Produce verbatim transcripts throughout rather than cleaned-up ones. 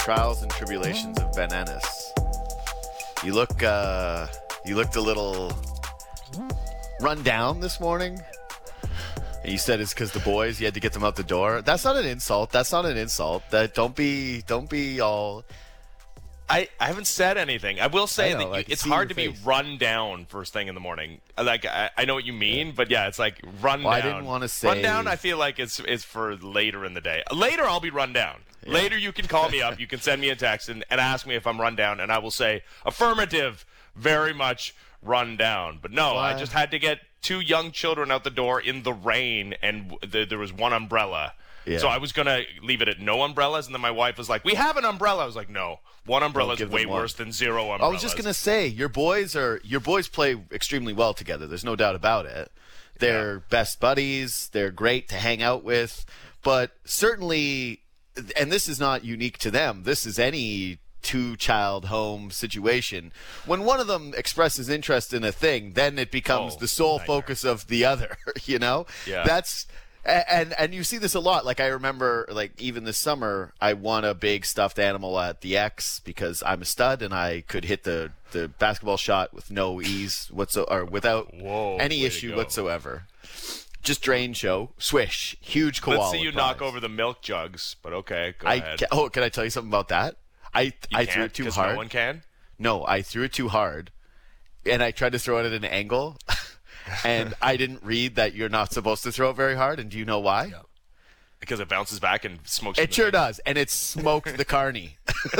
trials and tribulations of Ben Ennis. You look, uh, you looked a little run down this morning. And you said it's because the boys, you had to get them out the door. That's not an insult. That's not an insult. That don't be, don't be all. I, I haven't said anything. I will say I know, that I you, can it's see hard to your be face. run down first thing in the morning. Like I, I know what you mean, but yeah, it's like run Well, I down. didn't wanna say- Run down. I feel like it's it's for later in the day. Later, I'll be run down. Yeah. Later, you can call me up. You can send me a text and, and ask me if I'm run down, and I will say affirmative, very much run down. But no, Why? I just had to get two young children out the door in the rain, and th- there was one umbrella. Yeah. So I was going to leave it at no umbrellas, and then my wife was like, we have an umbrella. I was like, no, one umbrella is give way them one. worse than zero umbrellas. I was just gonna say your boys are your boys play extremely well together. There's no doubt about it. They're Yeah. best buddies. They're great to hang out with. But certainly, and this is not unique to them. This is any two-child home situation. When one of them expresses interest in a thing, then it becomes Oh, the sole nightmare. focus of the other. You know, Yeah. that's. A- And and you see this a lot. Like I remember, like even this summer, I won a big stuffed animal at the X because I'm a stud and I could hit the, the basketball shot with no ease whatsoever, or without Whoa, any way to issue go. whatsoever. Just drain show, swish, huge koala. Let's see you knock prize. over the milk jugs, but okay, go I ahead. ca- oh, can I tell you something about that? I You I threw can't, it too 'cause hard. No one can. No, I threw it too hard, and I tried to throw it at an angle, and I didn't read that you're not supposed to throw it very hard. And do you know why? Because it bounces back and smokes. you in It the sure face. does, and it smoked the carny.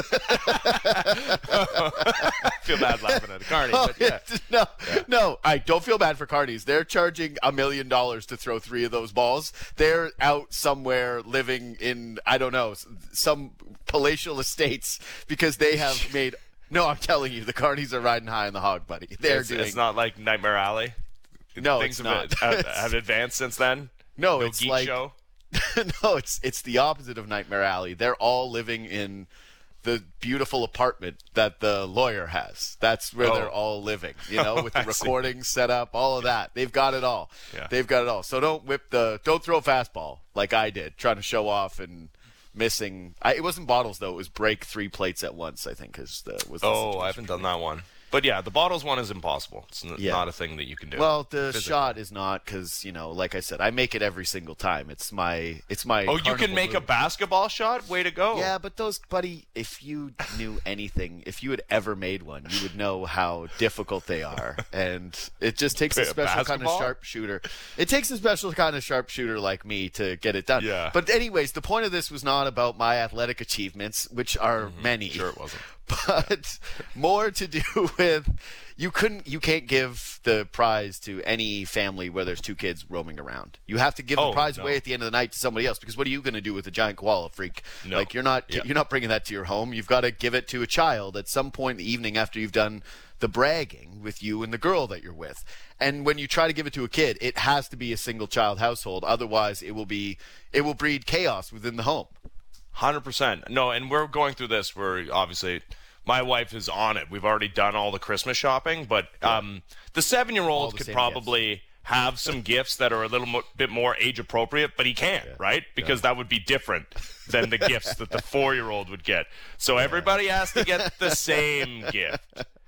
I feel bad laughing at a carny, Oh, but yeah. it- no, no, I don't feel bad for carnies. They're charging a million dollars to throw three of those balls. They're out somewhere living in, I don't know, s- some palatial estates because they have made. No, I'm telling you, the carnies are riding high on the hog, buddy. They're It's, doing. it's not like Nightmare Alley. no, Things it's have, not. have, have advanced since then. no, No it's geek like show. no, it's it's the opposite of Nightmare Alley. They're all living in the beautiful apartment that the lawyer has. That's where Oh. they're all living, you know, with the I see. recording set up, all of that. They've got it all. Yeah. They've got it all. So don't whip the don't throw a fastball like I did, trying to show off and missing. I, it wasn't bottles though. It was break three plates at once, I think, is the was the Oh, situation. I haven't done that one. But yeah, the bottles one is impossible. It's n- Yeah. not a thing that you can do. Well, the physically. shot is not because you know, like I said, I make it every single time. It's my it's my. Oh, you can carnival make a move. basketball shot? Way to go. Yeah, but those, buddy, if you knew anything, if you had ever made one, you would know how difficult they are. And it just takes a A special kind of basketball? sharpshooter. It takes a special kind of sharpshooter like me to get it done. Yeah. But anyways, the point of this was not about my athletic achievements, which are many. Sure it wasn't. But more to do with you couldn't you can't give the prize to any family where there's two kids roaming around. You have to give the Oh, prize no. away at the end of the night to somebody else because what are you going to do with a giant koala freak? No. Like you're not Yeah. you're not bringing that to your home. You've got to give it to a child at some point in the evening after you've done the bragging with you and the girl that you're with. And when you try to give it to a kid, it has to be a single child household. Otherwise, it will be it will breed chaos within the home. one hundred percent. No, and we're going through this. We're obviously, my wife is on it. We've already done all the Christmas shopping, but um, the All seven-year-old the could same probably have some gifts that are a little mo- bit more age appropriate, but he can't, right? Because that would be different than the gifts that the four-year-old would get. So everybody has to get the same gift.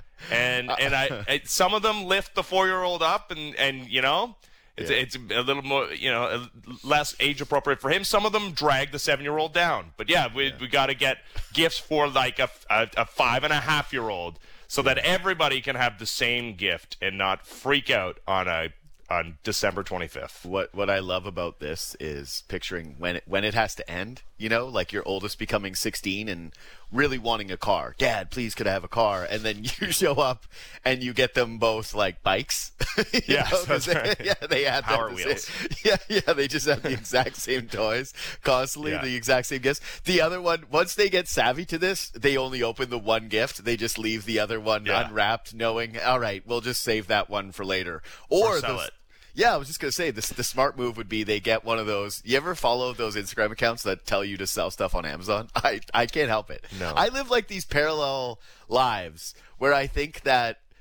And and I, I some of them lift the four-year-old up, and and you know. It's, Yeah. it's a little more, you know, a- less age appropriate for him. Some of them drag the seven-year-old down. But yeah, we we got to get gifts for like a, a, a five and a half year old so that everybody can have the same gift and not freak out on a on December twenty-fifth. What what I love about this is picturing when it, when it has to end, you know, like your oldest becoming sixteen and really wanting a car. Dad, please could I have a car? And then you show up and you get them both like bikes. You Yes, know, 'cause that's they, right. Yeah, they had them Power the wheels. same- Yeah, yeah, they just have the exact same toys constantly, Yeah. the exact same gifts. The other one, once they get savvy to this, they only open the one gift. They just leave the other one Yeah. unwrapped, knowing, all right, we'll just save that one for later. Or, Or sell the- it. Yeah, I was just gonna say this. The smart move would be they get one of those. You ever follow those Instagram accounts that tell you to sell stuff on Amazon? I I can't help it. No. I live like these parallel lives where I think that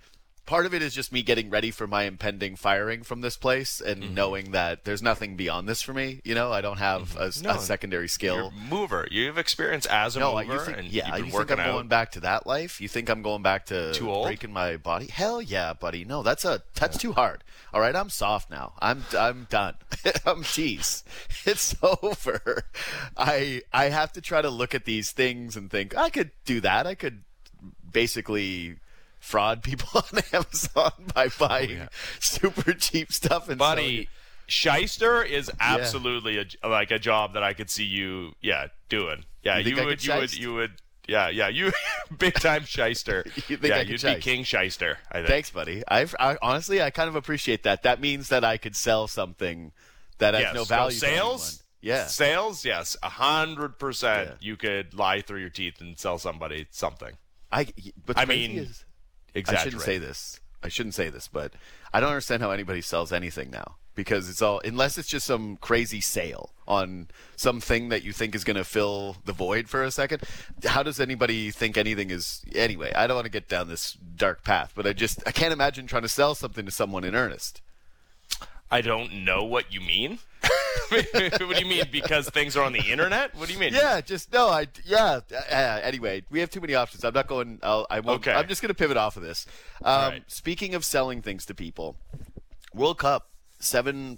part of it is just me getting ready for my impending firing from this place and mm-hmm. knowing that there's nothing beyond this for me. You know, I don't have mm-hmm. a, no, a secondary skill. You're a mover. You have experience as a no, mover. You think, and yeah, you've been you working think I'm out. going back to that life? You think I'm going back to too old? breaking my body? Hell yeah, buddy. No, that's a that's yeah. too hard. All right, I'm soft now. I'm I'm done. I'm geez. It's over. I I have to try to look at these things and think I could do that. I could basically fraud people on Amazon by buying oh, yeah. super cheap stuff and buddy shyster is absolutely yeah. a, like a job that I could see you yeah doing yeah you, you would you would you would yeah yeah you big time shyster you think yeah I you'd shyst? be king shyster I think. Thanks buddy. I've, I honestly I kind of appreciate that. That means that I could sell something that has yes. no value so sales to yeah sales yes a hundred percent you could lie through your teeth and sell somebody something. I but I mean is, Exaggerate. I shouldn't say this. I shouldn't say this, but I don't understand how anybody sells anything now because it's all unless it's just some crazy sale on something that you think is going to fill the void for a second. How does anybody think anything is anyway? I don't want to get down this dark path, but I just I can't imagine trying to sell something to someone in earnest. I don't know what you mean. What do you mean? Because things are on the internet? What do you mean? Yeah, just no. I yeah. Uh, anyway, we have too many options. I'm not going. I'll, I won't. Okay. I'm just going to pivot off of this. Um, right. Speaking of selling things to people, World Cup seven.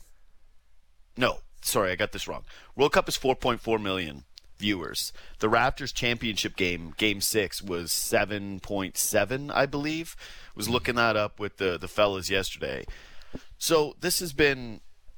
No, sorry, I got this wrong. World Cup is four point four million viewers. The Raptors championship game, Game Six, was seven point seven, I believe. Was looking that up with the the fellas yesterday. So this has been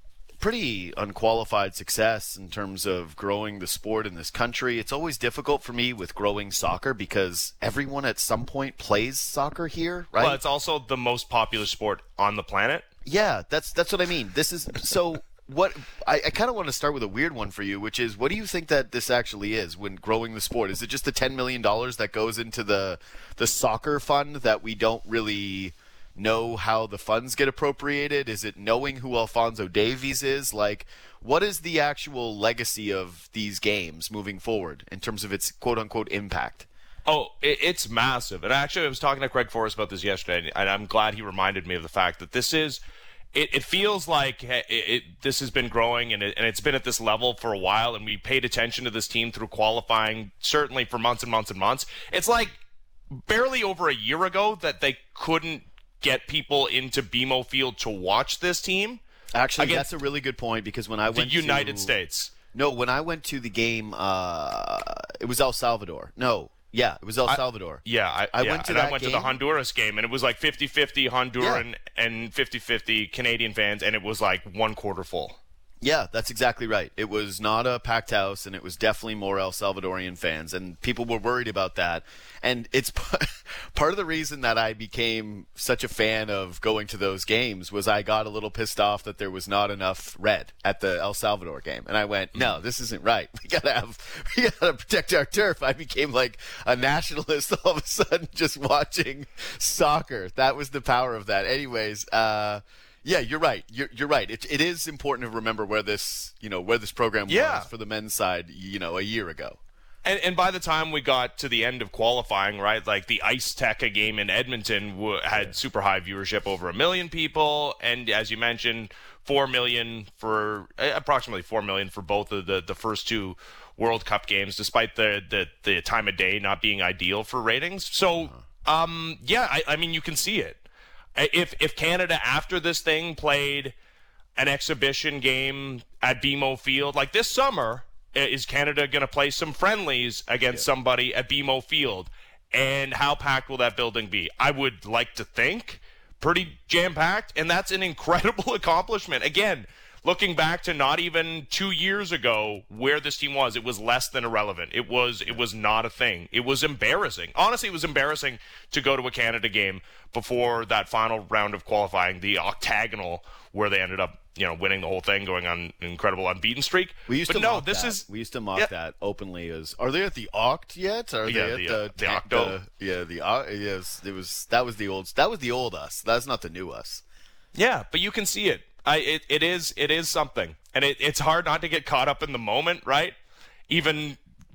pretty unqualified success in terms of growing the sport in this country. It's always difficult for me with growing soccer because everyone at some point plays soccer here, right? Well, it's also the most popular sport on the planet. Yeah, that's that's what I mean. This is so what I, I kind of want to start with a weird one for you, which is what do you think that this actually is when growing the sport? Is it just the ten million dollars that goes into the the soccer fund that we don't really know how the funds get appropriated? Is it knowing who Alphonso Davies is? Like, what is the actual legacy of these games moving forward in terms of its quote-unquote impact? Oh, it, it's massive. And actually, I was talking to Craig Forrest about this yesterday, and I'm glad he reminded me of the fact that this is it, it feels like it, it, this has been growing, and, it, and it's been at this level for a while, and we paid attention to this team through qualifying, certainly for months and months and months. It's like barely over a year ago that they couldn't get people into B M O Field to watch this team. Actually, that's a really good point because when I went the United to, States. No, when I went to the game, uh, it was El Salvador. No, yeah, it was El Salvador. I, yeah, I, I yeah, went to and that I went game. to the Honduras game, and it was like fifty-fifty Honduran yeah. and fifty-fifty Canadian fans, and it was like one quarter full. Yeah, that's exactly right. It was not a packed house, and it was definitely more El Salvadorian fans, and people were worried about that. And it's part of the reason that I became such a fan of going to those games was I got a little pissed off that there was not enough red at the El Salvador game, and I went, "No, this isn't right. We gotta have, we gotta protect our turf." I became like a nationalist all of a sudden just watching soccer. That was the power of that. Anyways, uh. Yeah, you're right. You're, you're right. It, it is important to remember where this, you know, where this program yeah. was for the men's side, you know, a year ago. And, and by the time we got to the end of qualifying, right, like the Ice Tech game in Edmonton w- had yeah. super high viewership, over a million people, and as you mentioned, four million for uh, approximately four million for both of the, the first two World Cup games, despite the, the the time of day not being ideal for ratings. So, uh-huh. um, yeah, I, I mean, you can see it. If if Canada after this thing played an exhibition game at B M O Field, like this summer, is Canada going to play some friendlies against yeah. somebody at B M O Field? And how packed will that building be? I would like to think pretty jam-packed, and that's an incredible accomplishment. Again, looking back to not even two years ago where this team was, it was less than irrelevant. It was it was not a thing. It was embarrassing. Honestly, it was embarrassing to go to a Canada game before that final round of qualifying, the octagonal, where they ended up, you know, winning the whole thing, going on an incredible unbeaten streak. We used but to no, mock this that. is we used to mock yeah. that openly as. Are they at the Oct yet? Are yeah, they the, at uh, the, the Octo? The, yeah, the uh, yes. It was that was the old that was the old us. That's not the new us. Yeah, but you can see it. I it, it is it is something, and it, it's hard not to get caught up in the moment, right? Even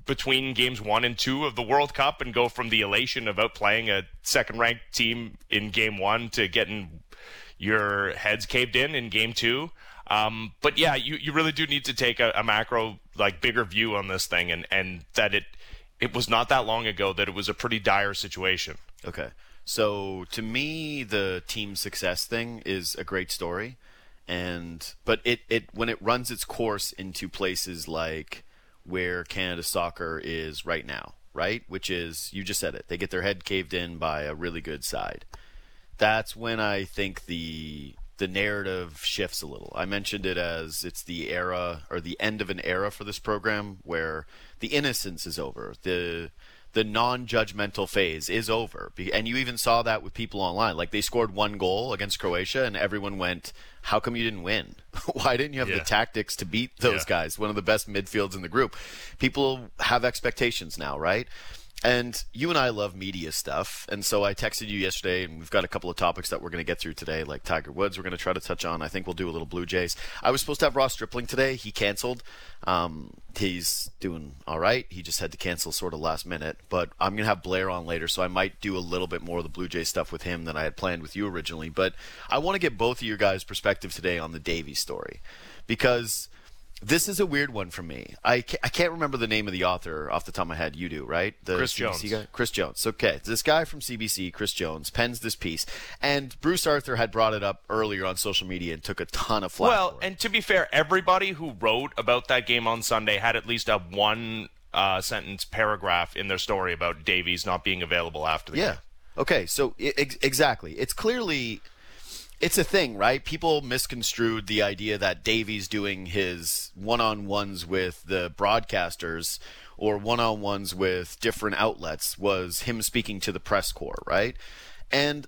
between games one and two of the World Cup and go from the elation of outplaying a second-ranked team in game one to getting your heads caved in in game two. Um, but yeah, you, you really do need to take a, a macro, like bigger view on this thing, and, and that it it was not that long ago that it was a pretty dire situation. Okay. So to me, the team success thing is a great story. And but it, it when it runs its course into places like where Canada Soccer is right now, right? Which is, you just said it, they get their head caved in by a really good side. That's when I think the the narrative shifts a little. I mentioned it as it's the era or the end of an era for this program where the innocence is over. The the non-judgmental phase is over. And you even saw that with people online. Like, they scored one goal against Croatia and everyone went, how come you didn't win? Why didn't you have yeah. the tactics to beat those yeah. guys? One of the best midfields in the group. People have expectations now, right? And you and I love media stuff, and so I texted you yesterday, and we've got a couple of topics that we're going to get through today, like Tiger Woods we're going to try to touch on. I think we'll do a little Blue Jays. I was supposed to have Ross Stripling today. He canceled. Um, he's doing all right. He just had to cancel sort of last minute, but I'm going to have Blair on later, so I might do a little bit more of the Blue Jays stuff with him than I had planned with you originally. But I want to get both of your guys' perspective today on the Davies story, because this is a weird one for me. I can't, I can't remember the name of the author off the top of my head. You do, right? The Chris C B C Jones. Guy? Chris Jones. Okay. This guy from C B C, Chris Jones, pens this piece. And Bruce Arthur had brought it up earlier on social media and took a ton of flack. Well, for it. and to be fair, everybody who wrote about that game on Sunday had at least a one uh, sentence paragraph in their story about Davies not being available after the yeah. game. Okay. So ex- exactly. It's clearly... It's a thing, right? People misconstrued the idea that Davies doing his one-on-ones with the broadcasters or one-on-ones with different outlets was him speaking to the press corps, right? And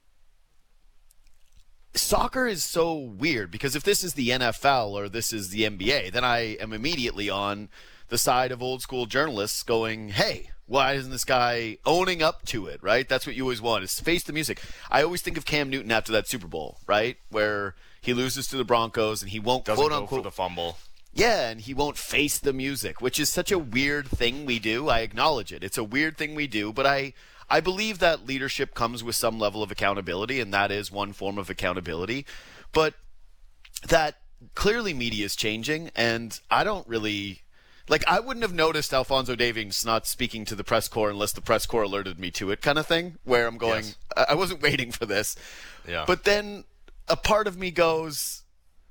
soccer is so weird, because if this is the N F L or this is the N B A, then I am immediately on the side of old school journalists going, hey, why isn't this guy owning up to it, right? That's what you always want, is face the music. I always think of Cam Newton after that Super Bowl, right? Where he loses to the Broncos and he won't, Doesn't quote go unquote, for the fumble. Yeah, and he won't face the music, which is such a weird thing we do. I acknowledge it. It's a weird thing we do, but I, I believe that leadership comes with some level of accountability, and that is one form of accountability. But that clearly media is changing, and I don't really... Like, I wouldn't have noticed Alphonso Davies not speaking to the press corps unless the press corps alerted me to it, kind of thing, where I'm going, yes. I wasn't waiting for this. Yeah. But then a part of me goes,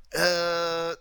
uh,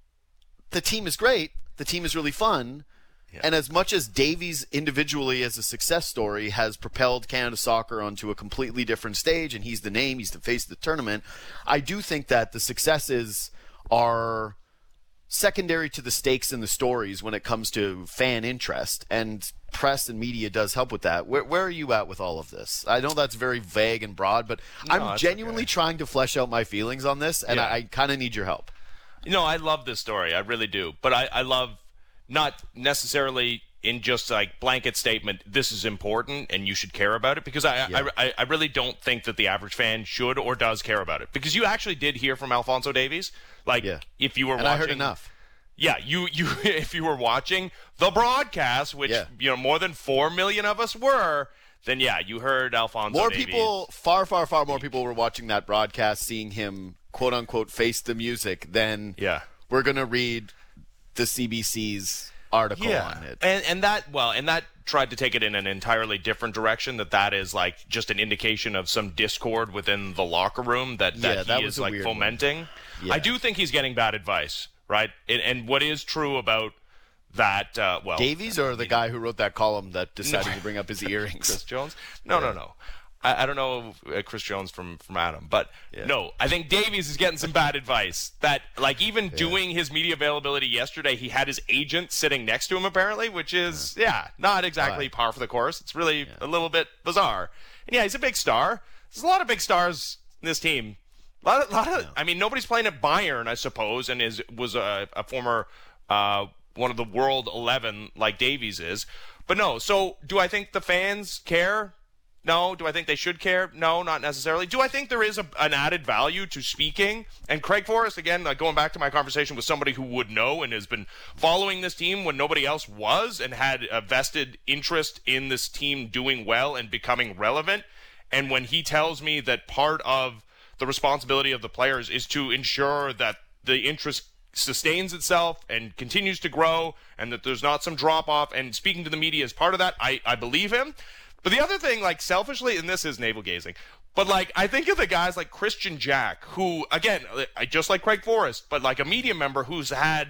the team is great. The team is really fun. Yeah. And as much as Davies individually as a success story has propelled Canada Soccer onto a completely different stage, and he's the name, he's the face of the tournament, I do think that the successes are secondary to the stakes in the stories when it comes to fan interest, and press and media does help with that. Where, where are you at with all of this? I know that's very vague and broad, but no, I'm genuinely okay. trying to flesh out my feelings on this, and yeah. I, I kind of need your help. You know, I love this story. I really do. But I, I love not necessarily in just like blanket statement, this is important and you should care about it, because I, yeah. I, I really don't think that the average fan should or does care about it. Because you actually did hear from Alphonso Davies. Like, yeah. if you were and watching... I heard enough. Yeah, you, you if you were watching the broadcast, which, yeah. you know, more than four million of us were, then, yeah, you heard Alphonso More Davies. people, far, far, far more people were watching that broadcast, seeing him, quote-unquote, face the music, than yeah. we're going to read the C B C's article yeah. on it. And, and that, well, and that tried to take it in an entirely different direction, that that is, like, just an indication of some discord within the locker room that, that yeah, he that is, like, fomenting. Yeah. I do think he's getting bad advice. Right, and, and what is true about that? Uh, well, Davies or the mean, guy who wrote that column that decided no, to bring up his earrings? Chris Jones? No, yeah. no, no. I, I don't know uh, Chris Jones from from Adam, but yeah. no, I think Davies is getting some bad advice. That, like, even yeah. doing his media availability yesterday, he had his agent sitting next to him apparently, which is yeah, yeah not exactly right. par for the course. It's really yeah. a little bit bizarre. And yeah, he's a big star. There's a lot of big stars in this team. A lot of, lot of, I mean, nobody's playing at Bayern, I suppose, and is was a, a former uh, one of the World eleven like Davies is. But no, so do I think the fans care? No. Do I think they should care? No, not necessarily. Do I think there is a, an added value to speaking? And Craig Forrest, again, like going back to my conversation with somebody who would know and has been following this team when nobody else was and had a vested interest in this team doing well and becoming relevant. And when he tells me that part of the responsibility of the players is to ensure that the interest sustains itself and continues to grow and that there's not some drop off, and speaking to the media is part of that, I, I believe him. But the other thing, like selfishly, and this is navel gazing, but like I think of the guys like Christian Jack, who, again, just like Craig Forrest, but like a media member who's had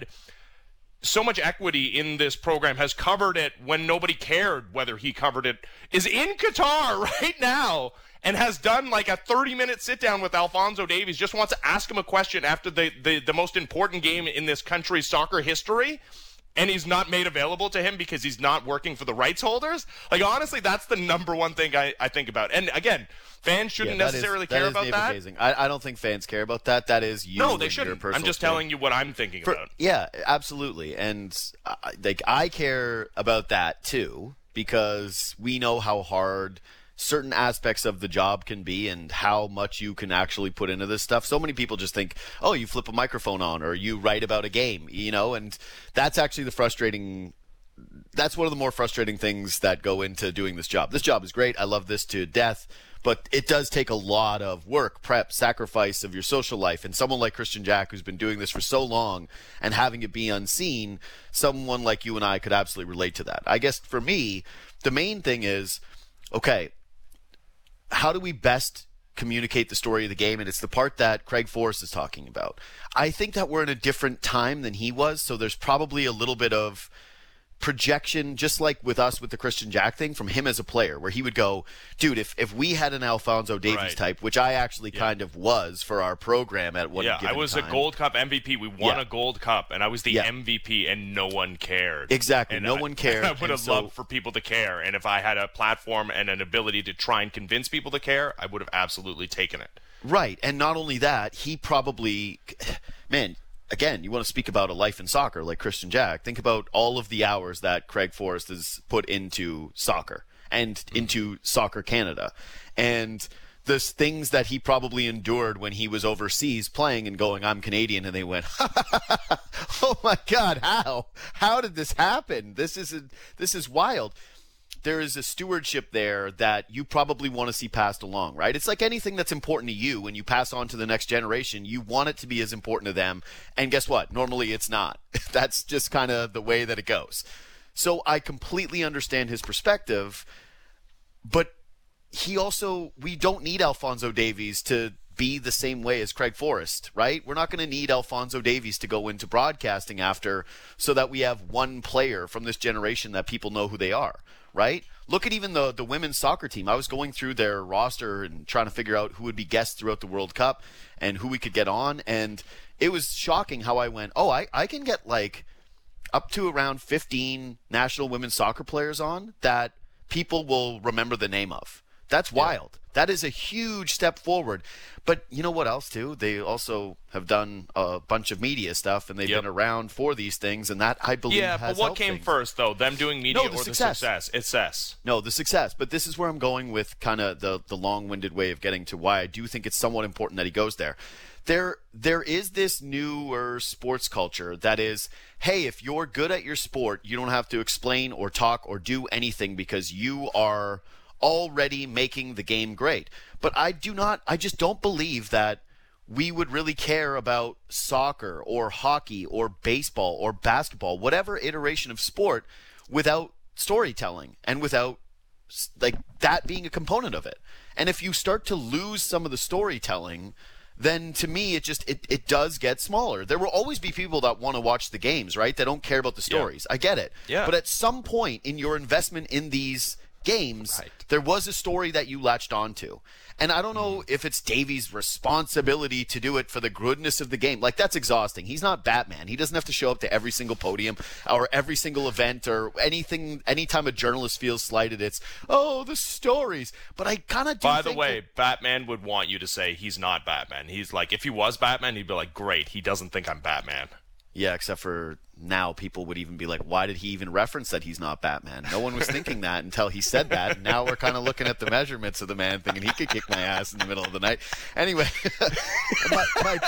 so much equity in this program, has covered it when nobody cared whether he covered it, is in Qatar right now and has done like a thirty-minute sit-down with Alphonso Davies, just wants to ask him a question after the, the, the most important game in this country's soccer history, and he's not made available to him because he's not working for the rights holders. Like, honestly, that's the number one thing I, I think about. And, again, fans shouldn't yeah, that necessarily is, care that about is that. Gazing. I, I don't think fans care about that. That is you. No, they and shouldn't. Your personal I'm just thing. telling you what I'm thinking For, about. Yeah, absolutely. And uh, like I care about that too, because we know how hard certain aspects of the job can be and how much you can actually put into this stuff. So many people just think, oh, you flip a microphone on or you write about a game, you know, and that's actually the frustrating that's one of the more frustrating things that go into doing this job. This job is great. I love this to death, but it does take a lot of work, prep, sacrifice of your social life. And someone like Christian Jack, who's been doing this for so long and having it be unseen, someone like you and I could absolutely relate to that. I guess for me, the main thing is, okay, how do we best communicate the story of the game? And it's the part that Craig Forrest is talking about. I think that we're in a different time than he was, so there's probably a little bit of projection, just like with us with the Christian Jack thing, from him as a player, where he would go, dude, if, if we had an Alphonso Davies right. type, which I actually yeah. kind of was for our program at one yeah, given I was time. a Gold Cup M V P. We won yeah. a Gold Cup, and I was the yeah. M V P, and no one cared. Exactly, and no I, one cared. I would have so, loved for people to care, and if I had a platform and an ability to try and convince people to care, I would have absolutely taken it. Right, and not only that, he probably, man, again, you want to speak about a life in soccer like Christian Jack. Think about all of the hours that Craig Forrest has put into soccer and mm-hmm. into Soccer Canada. And the things that he probably endured when he was overseas playing and going, I'm Canadian. And they went, oh, my God, how? How did this happen? This is, a, this is wild. There is a stewardship there that you probably want to see passed along, right? It's like anything that's important to you when you pass on to the next generation. You want it to be as important to them. And guess what? Normally it's not. That's just kind of the way that it goes. So I completely understand his perspective, but he also, we don't need Alphonso Davies to be the same way as Craig Forrest, right? We're not going to need Alphonso Davies to go into broadcasting after so that we have one player from this generation that people know who they are. Right? Look at even the the women's soccer team. I was going through their roster and trying to figure out who would be guests throughout the World Cup and who we could get on. And it was shocking how I went, oh, I, I can get like up to around fifteen national women's soccer players on that people will remember the name of. That's wild. Yeah. That is a huge step forward. But you know what else, too? They also have done a bunch of media stuff, and they've yep. been around for these things, and that, I believe, yeah, has but what came things. first, though? Them doing media no, the or success. the success? It's success. No, the success. But this is where I'm going with kind of the, the long-winded way of getting to why I do think it's somewhat important that he goes there. There, there is this newer sports culture that is, hey, if you're good at your sport, you don't have to explain or talk or do anything because you are already making the game great. But I do not, I just don't believe that we would really care about soccer or hockey or baseball or basketball, whatever iteration of sport, without storytelling and without like that being a component of it. And if you start to lose some of the storytelling, then to me it just it, it does get smaller. There will always be people that want to watch the games, right? They don't care about the stories. Yeah. I get it. Yeah. But at some point in your investment in these games, right. there was a story that you latched onto. And I don't know if it's Davies' responsibility to do it for the goodness of the game. Like, that's exhausting. He's not Batman. He doesn't have to show up to every single podium or every single event or anything. Anytime a journalist feels slighted, it's, oh, the stories. But I kind of do By think the way, that- Batman would want you to say he's not Batman. He's like, if he was Batman, he'd be like, great, he doesn't think I'm Batman. Yeah, except for now people would even be like, why did he even reference that he's not Batman? No one was thinking that until he said that. And now we're kind of looking at the measurements of the man thinking he could kick my ass in the middle of the night. Anyway, my, my,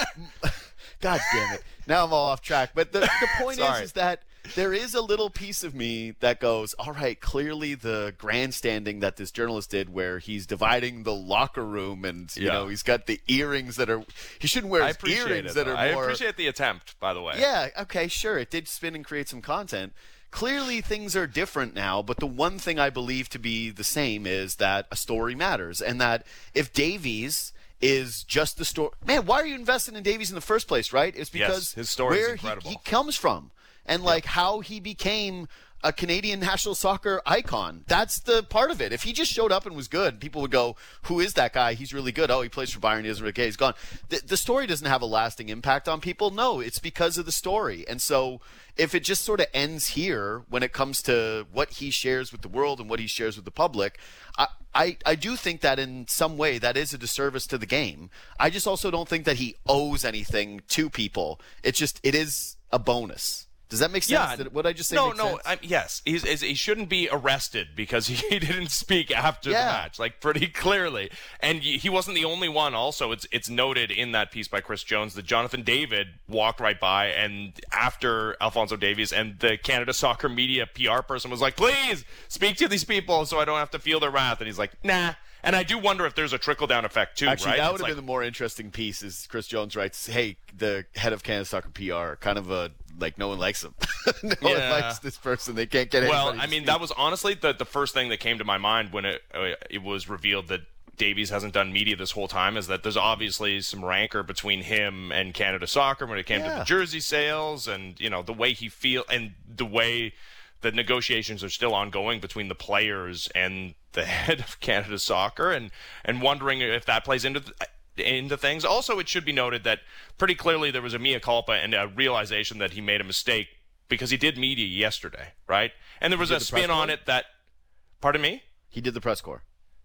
God damn it. Now I'm all off track. But the, the point is, is that there is a little piece of me that goes, all right, clearly the grandstanding that this journalist did where he's dividing the locker room and, you yeah. know, he's got the earrings that are – he shouldn't wear his earrings it, that are I more – I appreciate the attempt, by the way. Yeah, okay, sure. It did spin and create some content. Clearly things are different now, but the one thing I believe to be the same is that a story matters and that if Davies – is just the story. Man, why are you investing in Davies in the first place, right? It's because yes, his story where is incredible. He, he comes from and, like, yep. how he became a Canadian national soccer icon. That's the part of it. If he just showed up and was good, people would go, who is that guy? He's really good. Oh, he plays for Bayern. He doesn't really care. He's gone. The, the story doesn't have a lasting impact on people. No, it's because of the story. And so if it just sort of ends here when it comes to what he shares with the world and what he shares with the public, I, I, I do think that in some way that is a disservice to the game. I just also don't think that he owes anything to people. It's just, it is a bonus. Does that make sense? Yeah. Did, what I just say no, make no. sense? I, yes, he's, he's, he shouldn't be arrested because he didn't speak after yeah. the match, like pretty clearly. And he wasn't the only one. Also, it's it's noted in that piece by Chris Jones that Jonathan David walked right by, and after Alphonso Davies, and the Canada Soccer Media P R person was like, "Please speak to these people, so I don't have to feel their wrath." And he's like, "Nah." And I do wonder if there's a trickle-down effect, too, Actually, right? that would it's have like, been the more interesting piece is Chris Jones writes, hey, the head of Canada Soccer P R, kind of a, like, no one likes him. no yeah. one likes this person. They can't get Well, anybody I to mean, speak. that was honestly the, the first thing that came to my mind when it uh, it was revealed that Davies hasn't done media this whole time, is that there's obviously some rancor between him and Canada Soccer when it came yeah. to the jersey sales and, you know, the way he feel and the way the negotiations are still ongoing between the players and the head of Canada Soccer, and, and wondering if that plays into th- into things. Also, it should be noted that pretty clearly there was a mea culpa and a realization that he made a mistake because he did media yesterday, right? And there was a the spin on it that, pardon me? He did the press corps.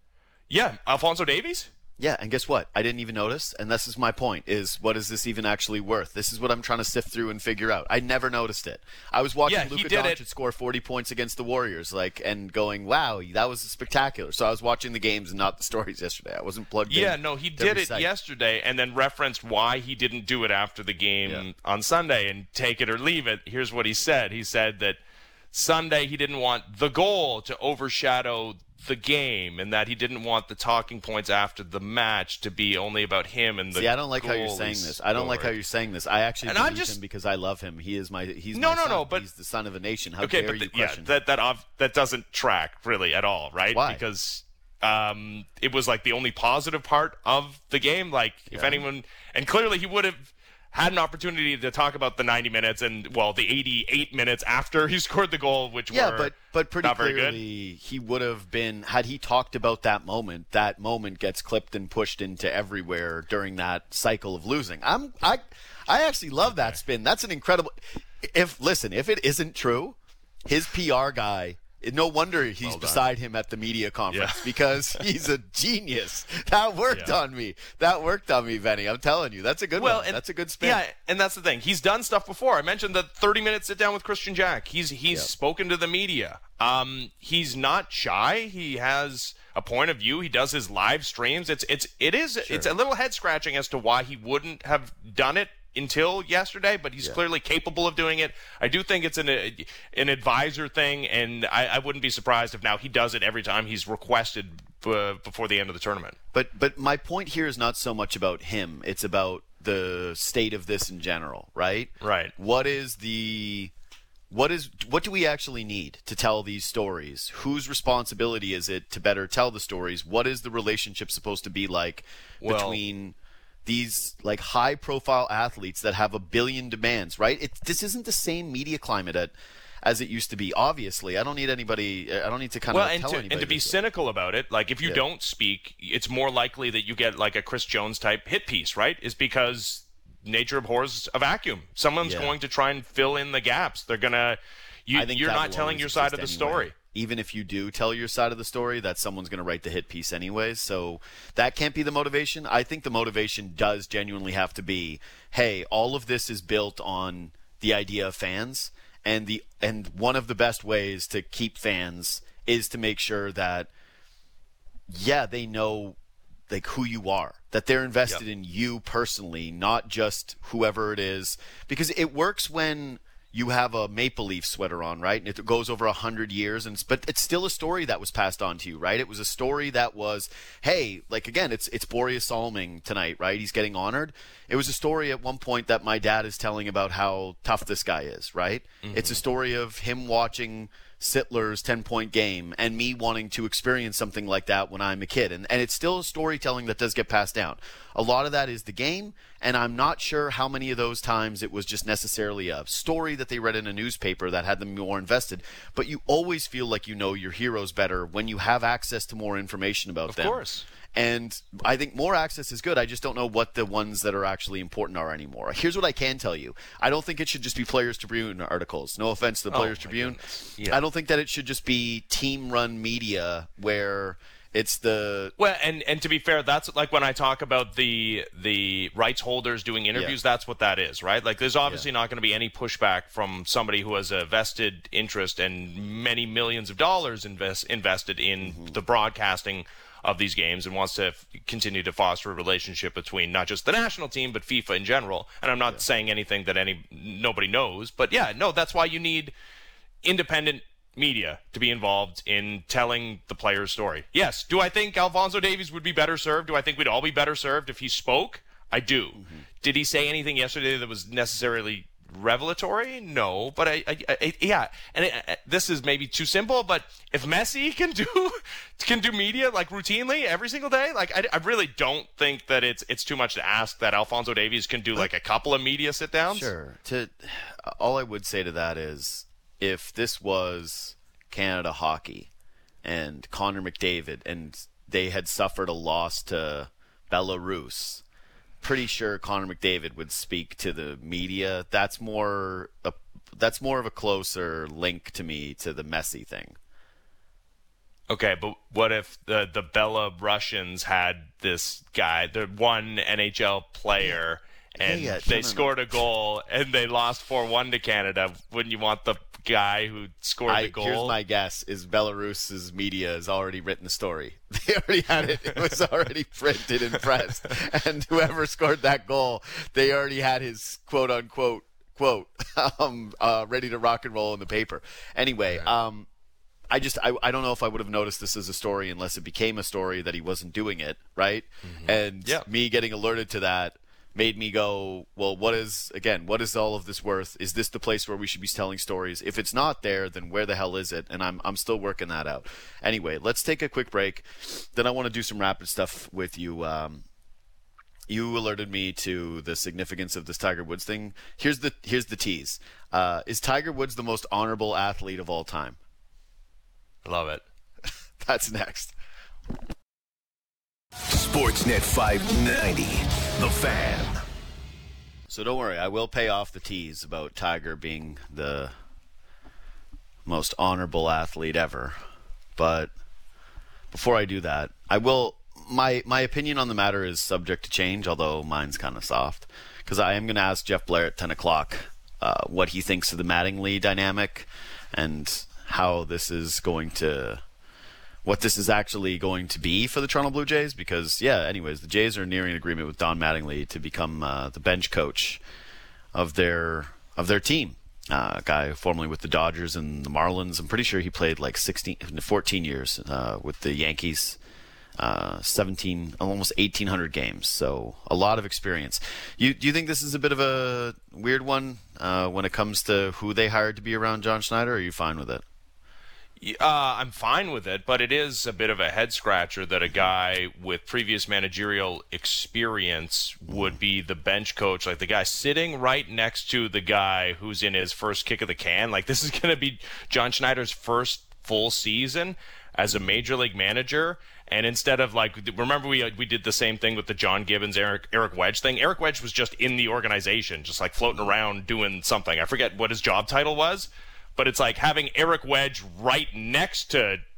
Yeah, Alphonso Davies? Yeah, and guess what? I didn't even notice, and this is my point, is what is this even actually worth? This is what I'm trying to sift through and figure out. I never noticed it. I was watching Yeah, Luka did Doncic it. score forty points against the Warriors, like, and going, wow, that was spectacular. So I was watching the games and not the stories yesterday. I wasn't plugged in. Yeah, no, he to did every it site. yesterday and then referenced why he didn't do it after the game Yeah. on Sunday, and take it or leave it. Here's what he said. He said that Sunday he didn't want the goal to overshadow the game, and that he didn't want the talking points after the match to be only about him and the See, I don't like how you're saying this. I don't like how scored. you're saying this. I actually And I'm believe just- him because I love him. He is my he's No, my no, son. no, but- he's the son of a nation. How Okay, dare but you the, yeah, question? that that ov- that doesn't track really at all, right? Why? Because um, it was like the only positive part of the game. Like if Yeah. anyone, and clearly he would have had an opportunity to talk about the ninety minutes and well the eighty-eight minutes after he scored the goal, which Yeah, were but but pretty not very good. clearly he would have been had he talked about that moment. That moment gets clipped and pushed into everywhere during that cycle of losing. I'm I I actually love that spin. That's an incredible. If listen, if it isn't true, his P R guy. No wonder he's Well beside him at the media conference Yeah. because he's a genius. That worked Yeah. on me. That worked on me, Benny. I'm telling you, that's a good Well, one. and, That's a good spin. Yeah, and that's the thing. He's done stuff before. I mentioned the thirty-minute sit-down with Christian Jack. He's he's Yep. spoken to the media. Um, he's not shy. He has a point of view. He does his live streams. It's it's it is it's a little head-scratching as to why he wouldn't have done it until yesterday, but he's Yeah. clearly capable of doing it. I do think it's an an advisor thing, and I, I wouldn't be surprised if now he does it every time he's requested b- before the end of the tournament. But but my point here is not so much about him. It's about the state of this in general, right? Right. What is the what is what do we actually need to tell these stories? Whose responsibility is it to better tell the stories? What is the relationship supposed to be like Well- between these like high profile athletes that have a billion demands, right? It, this isn't the same media climate at, as it used to be. Obviously, I don't need anybody. I don't need to kind Well, of and tell to, anybody. and to be this. cynical about it, like if you Yeah. don't speak, it's more likely that you get like a Chris Jones type hit piece, right? Is because nature abhors a vacuum. Someone's Yeah. going to try and fill in the gaps. They're gonna. You, I think you're that not will telling always your side of the exist anyway. story. Even if you do tell your side of the story, that someone's going to write the hit piece anyways. So that can't be the motivation. I think the motivation does genuinely have to be, hey, all of this is built on the idea of fans. And the and one of the best ways to keep fans is to make sure that, yeah, they know like who you are, that they're invested yep. in you personally, not just whoever it is. Because it works when you have a Maple Leaf sweater on, right? And it goes over a hundred years, and it's, but it's still a story that was passed on to you, right? It was a story that was, hey, like again, it's it's Boreas Salming tonight, right? He's getting honored. It was a story at one point that my dad is telling about how tough this guy is, right? Mm-hmm. It's a story of him watching Sittler's ten-point game and me wanting to experience something like that when I'm a kid. And, and it's still storytelling that does get passed down. A lot of that is the game, and I'm not sure how many of those times it was just necessarily a story that they read in a newspaper that had them more invested. But you always feel like you know your heroes better when you have access to more information about of them. Of course. And I think more access is good. I just don't know what the ones that are actually important are anymore. Here's what I can tell you. I don't think it should just be Players Tribune articles. No offense to the Players oh, Tribune. Yeah. I don't think that it should just be team-run media where it's the... Well, and, and to be fair, that's like when I talk about the the rights holders doing interviews, yeah. that's what that is, right? Like there's obviously yeah. not going to be any pushback from somebody who has a vested interest and many millions of dollars invest, invested in mm-hmm. the broadcasting of these games and wants to f- continue to foster a relationship between not just the national team but FIFA in general. And I'm not yeah. saying anything that any nobody knows, but yeah, no, that's why you need independent media to be involved in telling the player's story. Yes, do I think Alphonso Davies would be better served? Do I think we'd all be better served if he spoke? I do. Mm-hmm. Did he say anything yesterday that was necessarily revelatory? No, but I, I, I yeah, and it, uh, this is maybe too simple, but if Messi can do can do media like routinely every single day, like I, I really don't think that it's it's too much to ask that Alphonso Davies can do like a couple of media sit downs. Sure. To all I would say to that is, if this was Canada hockey and Connor McDavid and they had suffered a loss to Belarus, pretty sure Connor McDavid would speak to the media. That's more a, that's more of a closer link to me to the Messi thing. Okay, but what if the the Belarusians had this guy, the one N H L player, and yeah, yeah, they no, no, scored no. a goal and they lost four one to Canada? Wouldn't you want the guy who scored I, the goal? Here's my guess: is Belarus's media has already written the story. They already had it; it was already printed and pressed. And whoever scored that goal, they already had his quote unquote quote um, uh, ready to rock and roll in the paper. Anyway, right. um, I just I, I don't know if I would have noticed this as a story unless it became a story that he wasn't doing it right. Mm-hmm. And yeah. me getting alerted to that made me go, well, what is, again, what is all of this worth? Is this the place where we should be telling stories? If it's not there, then where the hell is it? And I'm I'm still working that out. Anyway, let's take a quick break. Then I want to do some rapid stuff with you. Um, you alerted me to the significance of this Tiger Woods thing. Here's the here's the tease. Uh, is Tiger Woods the most honorable athlete of all time? Love it. That's next. Sportsnet five ninety, The Fan. So don't worry, I will pay off the tease about Tiger being the most honorable athlete ever. But before I do that, I will. My my opinion on the matter is subject to change, although mine's kind of soft, because I am going to ask Jeff Blair at ten o'clock uh, what he thinks of the Mattingly dynamic and how this is going to. What this is actually going to be for the Toronto Blue Jays, because, yeah, anyways, the Jays are nearing an agreement with Don Mattingly to become uh, the bench coach of their of their team. Uh, a guy formerly with the Dodgers and the Marlins. I'm pretty sure he played like sixteen, fourteen years uh, with the Yankees, uh, seventeen, almost eighteen hundred games. So a lot of experience. You do you think this is a bit of a weird one uh, when it comes to who they hired to be around John Schneider, or are you fine with it? Uh, I'm fine with it, but it is a bit of a head-scratcher that a guy with previous managerial experience would be the bench coach, like the guy sitting right next to the guy who's in his first kick of the can. Like, this is going to be John Schneider's first full season as a major league manager. And instead of, like, remember we we did the same thing with the John Gibbons, Eric, Eric Wedge thing? Eric Wedge was just in the organization, just, like, floating around doing something. I forget what his job title was. But it's like having Eric Wedge right next to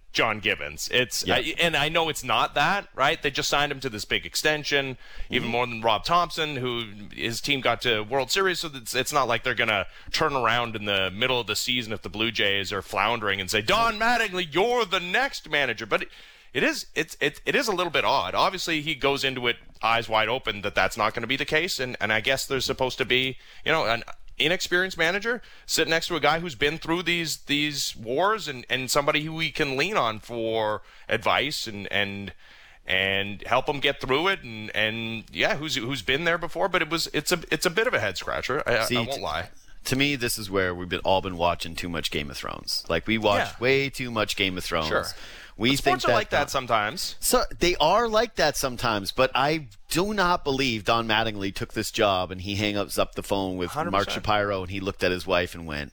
John Gibbons. It's yeah. I, and I know it's not that, right? They just signed him to this big extension, even mm-hmm. more than Rob Thompson, who his team got to World Series. So it's, it's not like they're going to turn around in the middle of the season if the Blue Jays are floundering and say, Don Mattingly, you're the next manager. But it, it is it's it, it is a little bit odd. Obviously, he goes into it eyes wide open that that's not going to be the case, and and I guess there's supposed to be, you know, an inexperienced manager sit next to a guy who's been through these these wars and, and somebody who we can lean on for advice and and and help him get through it and, and yeah who's who's been there before. But it was it's a it's a bit of a head scratcher. I, See, I won't lie. To me, this is where we've been all been watching too much Game of Thrones. Like we watch yeah. way too much Game of Thrones. Sure. We but sports think are that like that sometimes. So they are like that sometimes, but I do not believe Don Mattingly took this job and he hangs up the phone with one hundred percent Mark Shapiro and he looked at his wife and went,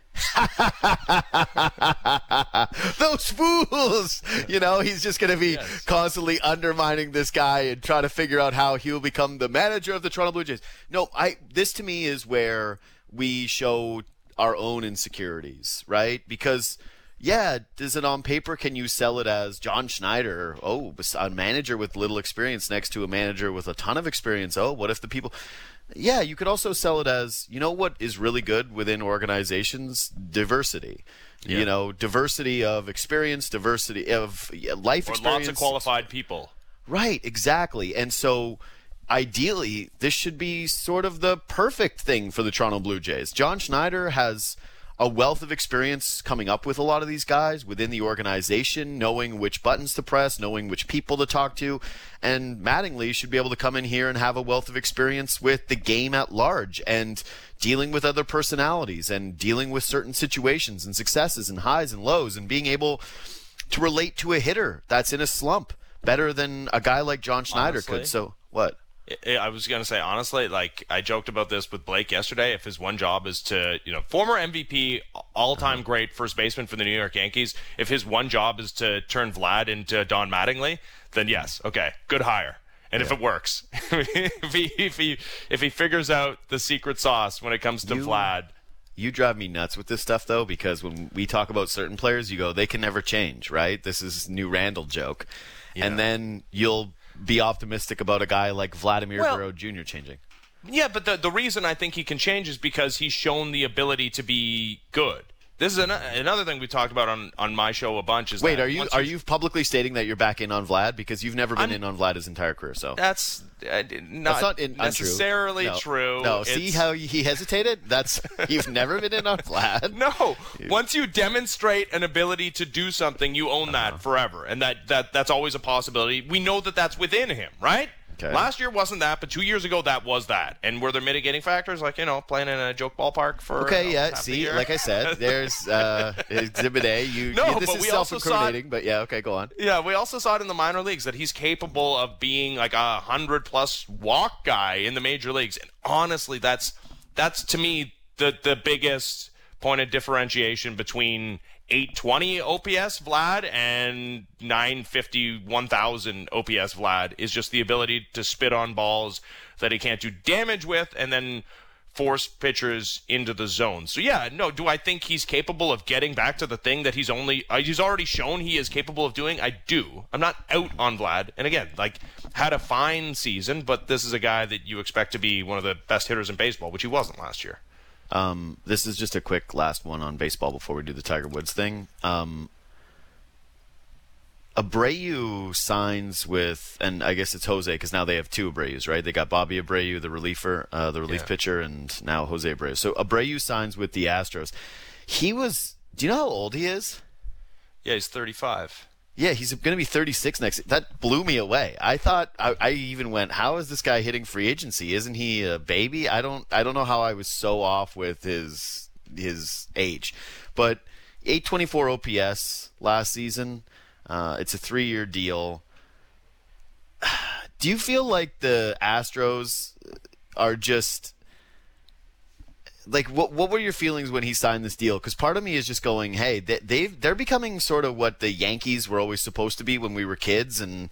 those fools! You know, he's just going to be yes. constantly undermining this guy and try to figure out how he will become the manager of the Toronto Blue Jays. No, I. This to me is where we show our own insecurities, right? Because yeah, is it on paper? Can you sell it as John Schneider? Oh, a manager with little experience next to a manager with a ton of experience. Oh, what if the people... Yeah, you could also sell it as, you know what is really good within organizations? Diversity. Yeah. You know, diversity of experience, diversity of life or experience. Lots of qualified people. Right, exactly. And so... ideally, this should be sort of the perfect thing for the Toronto Blue Jays. John Schneider has a wealth of experience coming up with a lot of these guys within the organization, knowing which buttons to press, knowing which people to talk to. And Mattingly should be able to come in here and have a wealth of experience with the game at large and dealing with other personalities and dealing with certain situations and successes and highs and lows and being able to relate to a hitter that's in a slump better than a guy like John Schneider Honestly. could. So what? I was going to say, honestly, like I joked about this with Blake yesterday. If his one job is to, you know, former M V P, all-time uh-huh. great first baseman for the New York Yankees, if his one job is to turn Vlad into Don Mattingly, then yes, okay, good hire. And yeah. if it works, if he if he if he figures out the secret sauce when it comes to you, Vlad. You drive me nuts with this stuff, though, because when we talk about certain players, you go, they can never change, right? This is new Randall joke. Yeah. And then you'll be optimistic about a guy like Vladimir well, Guerrero Junior changing. Yeah, but the the reason I think he can change is because he's shown the ability to be good. This is an, another thing we talked about on, on my show a bunch. Is Wait, that are you are you publicly stating that you're back in on Vlad because you've never been I'm, in on Vlad his entire career? So that's uh, not, that's not in, necessarily no. true. No, it's, see how he hesitated? That's you've never been in on Vlad. No, once you demonstrate an ability to do something, you own uh-huh. that forever, and that, that that's always a possibility. We know that that's within him, right? Okay. Last year wasn't that, but two years ago that was that. And were there mitigating factors like, you know, playing in a joke ballpark for Okay, you know, yeah, half see, the like I said, there's uh, Exhibit A. You, no, you, this but is we also self-incriminating, but yeah, okay, go on. Yeah, we also saw it in the minor leagues that he's capable of being like a hundred-plus walk guy in the major leagues. And honestly, that's that's to me the the biggest point of differentiation between eight twenty O P S Vlad and nine fifty, one thousand O P S Vlad is just the ability to spit on balls that he can't do damage with and then force pitchers into the zone. So yeah, no, do I think he's capable of getting back to the thing that he's only uh, he's already shown he is capable of doing? I do. I'm not out on Vlad. And again, like had a fine season, but this is a guy that you expect to be one of the best hitters in baseball, which he wasn't last year. Um, this is just a quick last one on baseball before we do the Tiger Woods thing. Um, Abreu signs with, and I guess it's Jose because now they have two Abreus, right? They got Bobby Abreu, the reliever, uh, the relief yeah. pitcher, and now Jose Abreu. So Abreu signs with the Astros. He was, do you know how old he is? Yeah, he's thirty-five. Yeah, he's going to be thirty-six next. That blew me away. I thought I, I even went, "How is this guy hitting free agency? Isn't he a baby?" I don't. I don't know how I was so off with his his age, but eight twenty-four O P S last season. Uh, it's a three-year deal. Do you feel like the Astros are just like what? What were your feelings when he signed this deal? Because part of me is just going, "Hey, they they've, they're becoming sort of what the Yankees were always supposed to be when we were kids, and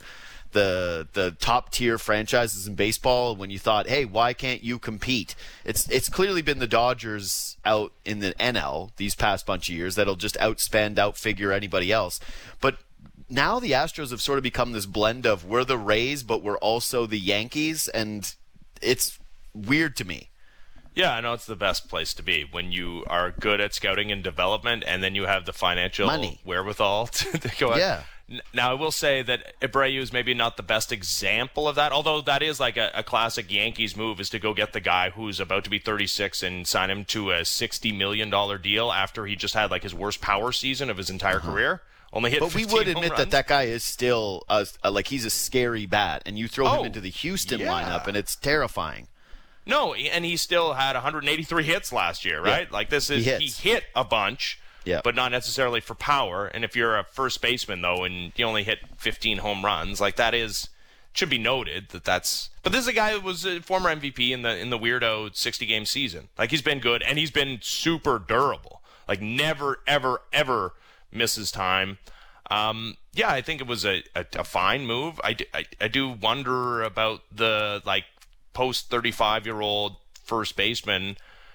the the top tier franchises in baseball. When you thought, hey, why can't you compete? It's it's clearly been the Dodgers out in the N L these past bunch of years that'll just outspend, outfigure anybody else. But now the Astros have sort of become this blend of we're the Rays, but we're also the Yankees, and it's weird to me. Yeah, I know it's the best place to be when you are good at scouting and development, and then you have the financial Money. wherewithal to, to go out. Yeah. Now, I will say that Abreu is maybe not the best example of that, although that is like a, a classic Yankees move, is to go get the guy who's about to be thirty-six and sign him to a sixty million dollars deal after he just had like his worst power season of his entire uh-huh. career. Only hit But we would admit that that guy is still, a, a, like, he's a scary bat, and you throw oh, him into the Houston yeah. lineup, and it's terrifying. No, and he still had one hundred eighty-three hits last year, right? Yeah. Like this is he, he hit a bunch. Yeah. But not necessarily for power. And if you're a first baseman, though, and you only hit fifteen home runs, like that is should be noted that that's. But this is a guy who was a former M V P in the in the weirdo sixty game season. Like he's been good, and he's been super durable. Like never, ever, ever misses time. Um, yeah, I think it was a, a, a fine move. I, I, I do wonder about the like post thirty-five year old first baseman.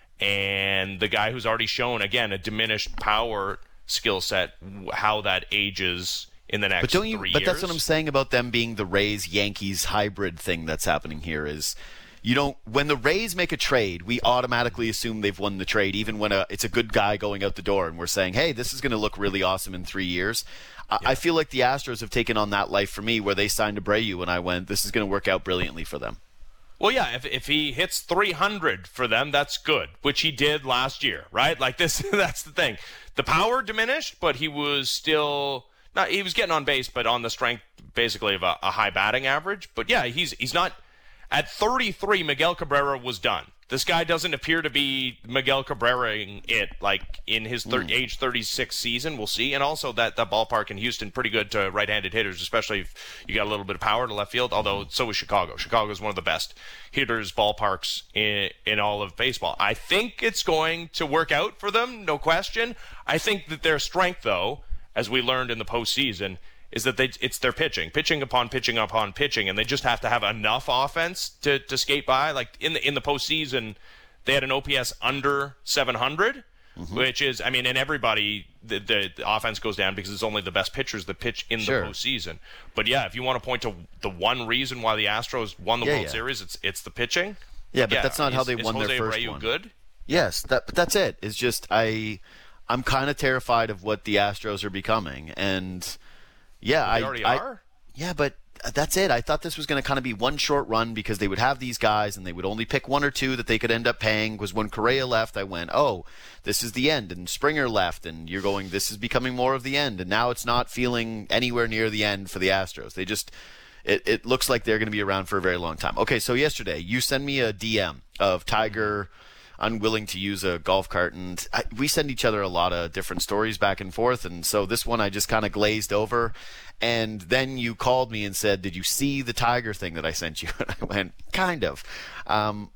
And the guy who's already shown, again, a diminished power skill set, how that ages in the next but don't you, three but years. That's what I'm saying about them being the Rays-Yankees hybrid thing that's happening here is you don't – when the Rays make a trade, we automatically assume they've won the trade, even when a, it's a good guy going out the door and we're saying, hey, this is going to look really awesome in three years. I, yeah. I feel like the Astros have taken on that life for me where they signed Abreu and I went, this is going to work out brilliantly for them. Well, yeah, if if he hits three hundred for them, that's good, which he did last year, right? Like this, that's the thing. The power diminished, but he was still not. He was getting on base, but on the strength, basically of a, a high batting average. But yeah, he's he's not at thirty-three. Miguel Cabrera was done. This guy doesn't appear to be Miguel Cabrera-ing it like in his thir- mm. age thirty-six season. We'll see. And also that, that ballpark in Houston, pretty good to right-handed hitters, especially if you got a little bit of power to left field, although so is Chicago. Chicago is one of the best hitters ballparks in, in all of baseball. I think it's going to work out for them, no question. I think that their strength, though, as we learned in the postseason, is that they it's their pitching, pitching upon pitching upon pitching, and they just have to have enough offense to, to skate by. Like in the in the postseason, they had an O P S under seven hundred, mm-hmm. which is, I mean, and everybody, the, the, the offense goes down because it's only the best pitchers that pitch in sure. the postseason. But yeah, if you want to point to the one reason why the Astros won the yeah, World yeah. Series, it's it's the pitching. Yeah, but yeah, that's not is, how they is won Jose their first Abreu one. Good? Yes, that but that's it. It's just I, I'm kind of terrified of what the Astros are becoming, and. Yeah, they I already I, are. Yeah, but that's it. I thought this was going to kind of be one short run because they would have these guys and they would only pick one or two that they could end up paying. Because when Correa left, I went, oh, this is the end. And Springer left, and you're going, this is becoming more of the end. And now it's not feeling anywhere near the end for the Astros. They just, it, it looks like they're going to be around for a very long time. Okay, so yesterday you sent me a D M of Tiger unwilling to use a golf cart, and I, we send each other a lot of different stories back and forth, and so this one I just kind of glazed over, and then you called me and said, did you see the Tiger thing that I sent you? And I went, kind of. Um,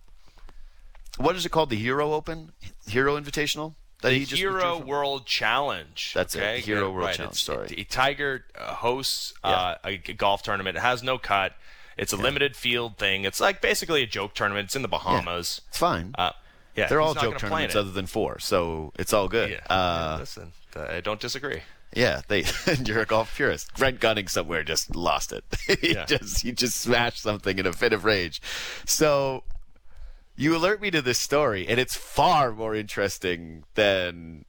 what is it called? The Hero Open? Hero Invitational? That the he just Hero World Challenge. That's okay? it. Hero yeah, World right. Challenge. It's, Sorry. It, Tiger uh, hosts Yeah. uh, a g- golf tournament. It has no cut. It's a Yeah. limited field thing. It's like basically a joke tournament. It's in the Bahamas. It's fine. Uh, yeah, They're he's all not joke gonna plan tournaments it. other than four, so it's all good. Yeah, uh, yeah, listen, I don't disagree. Yeah, they. You're a golf purist. Brent Gunning somewhere just lost it. he Yeah. just he just smashed something in a fit of rage. So you alert me to this story, and it's far more interesting than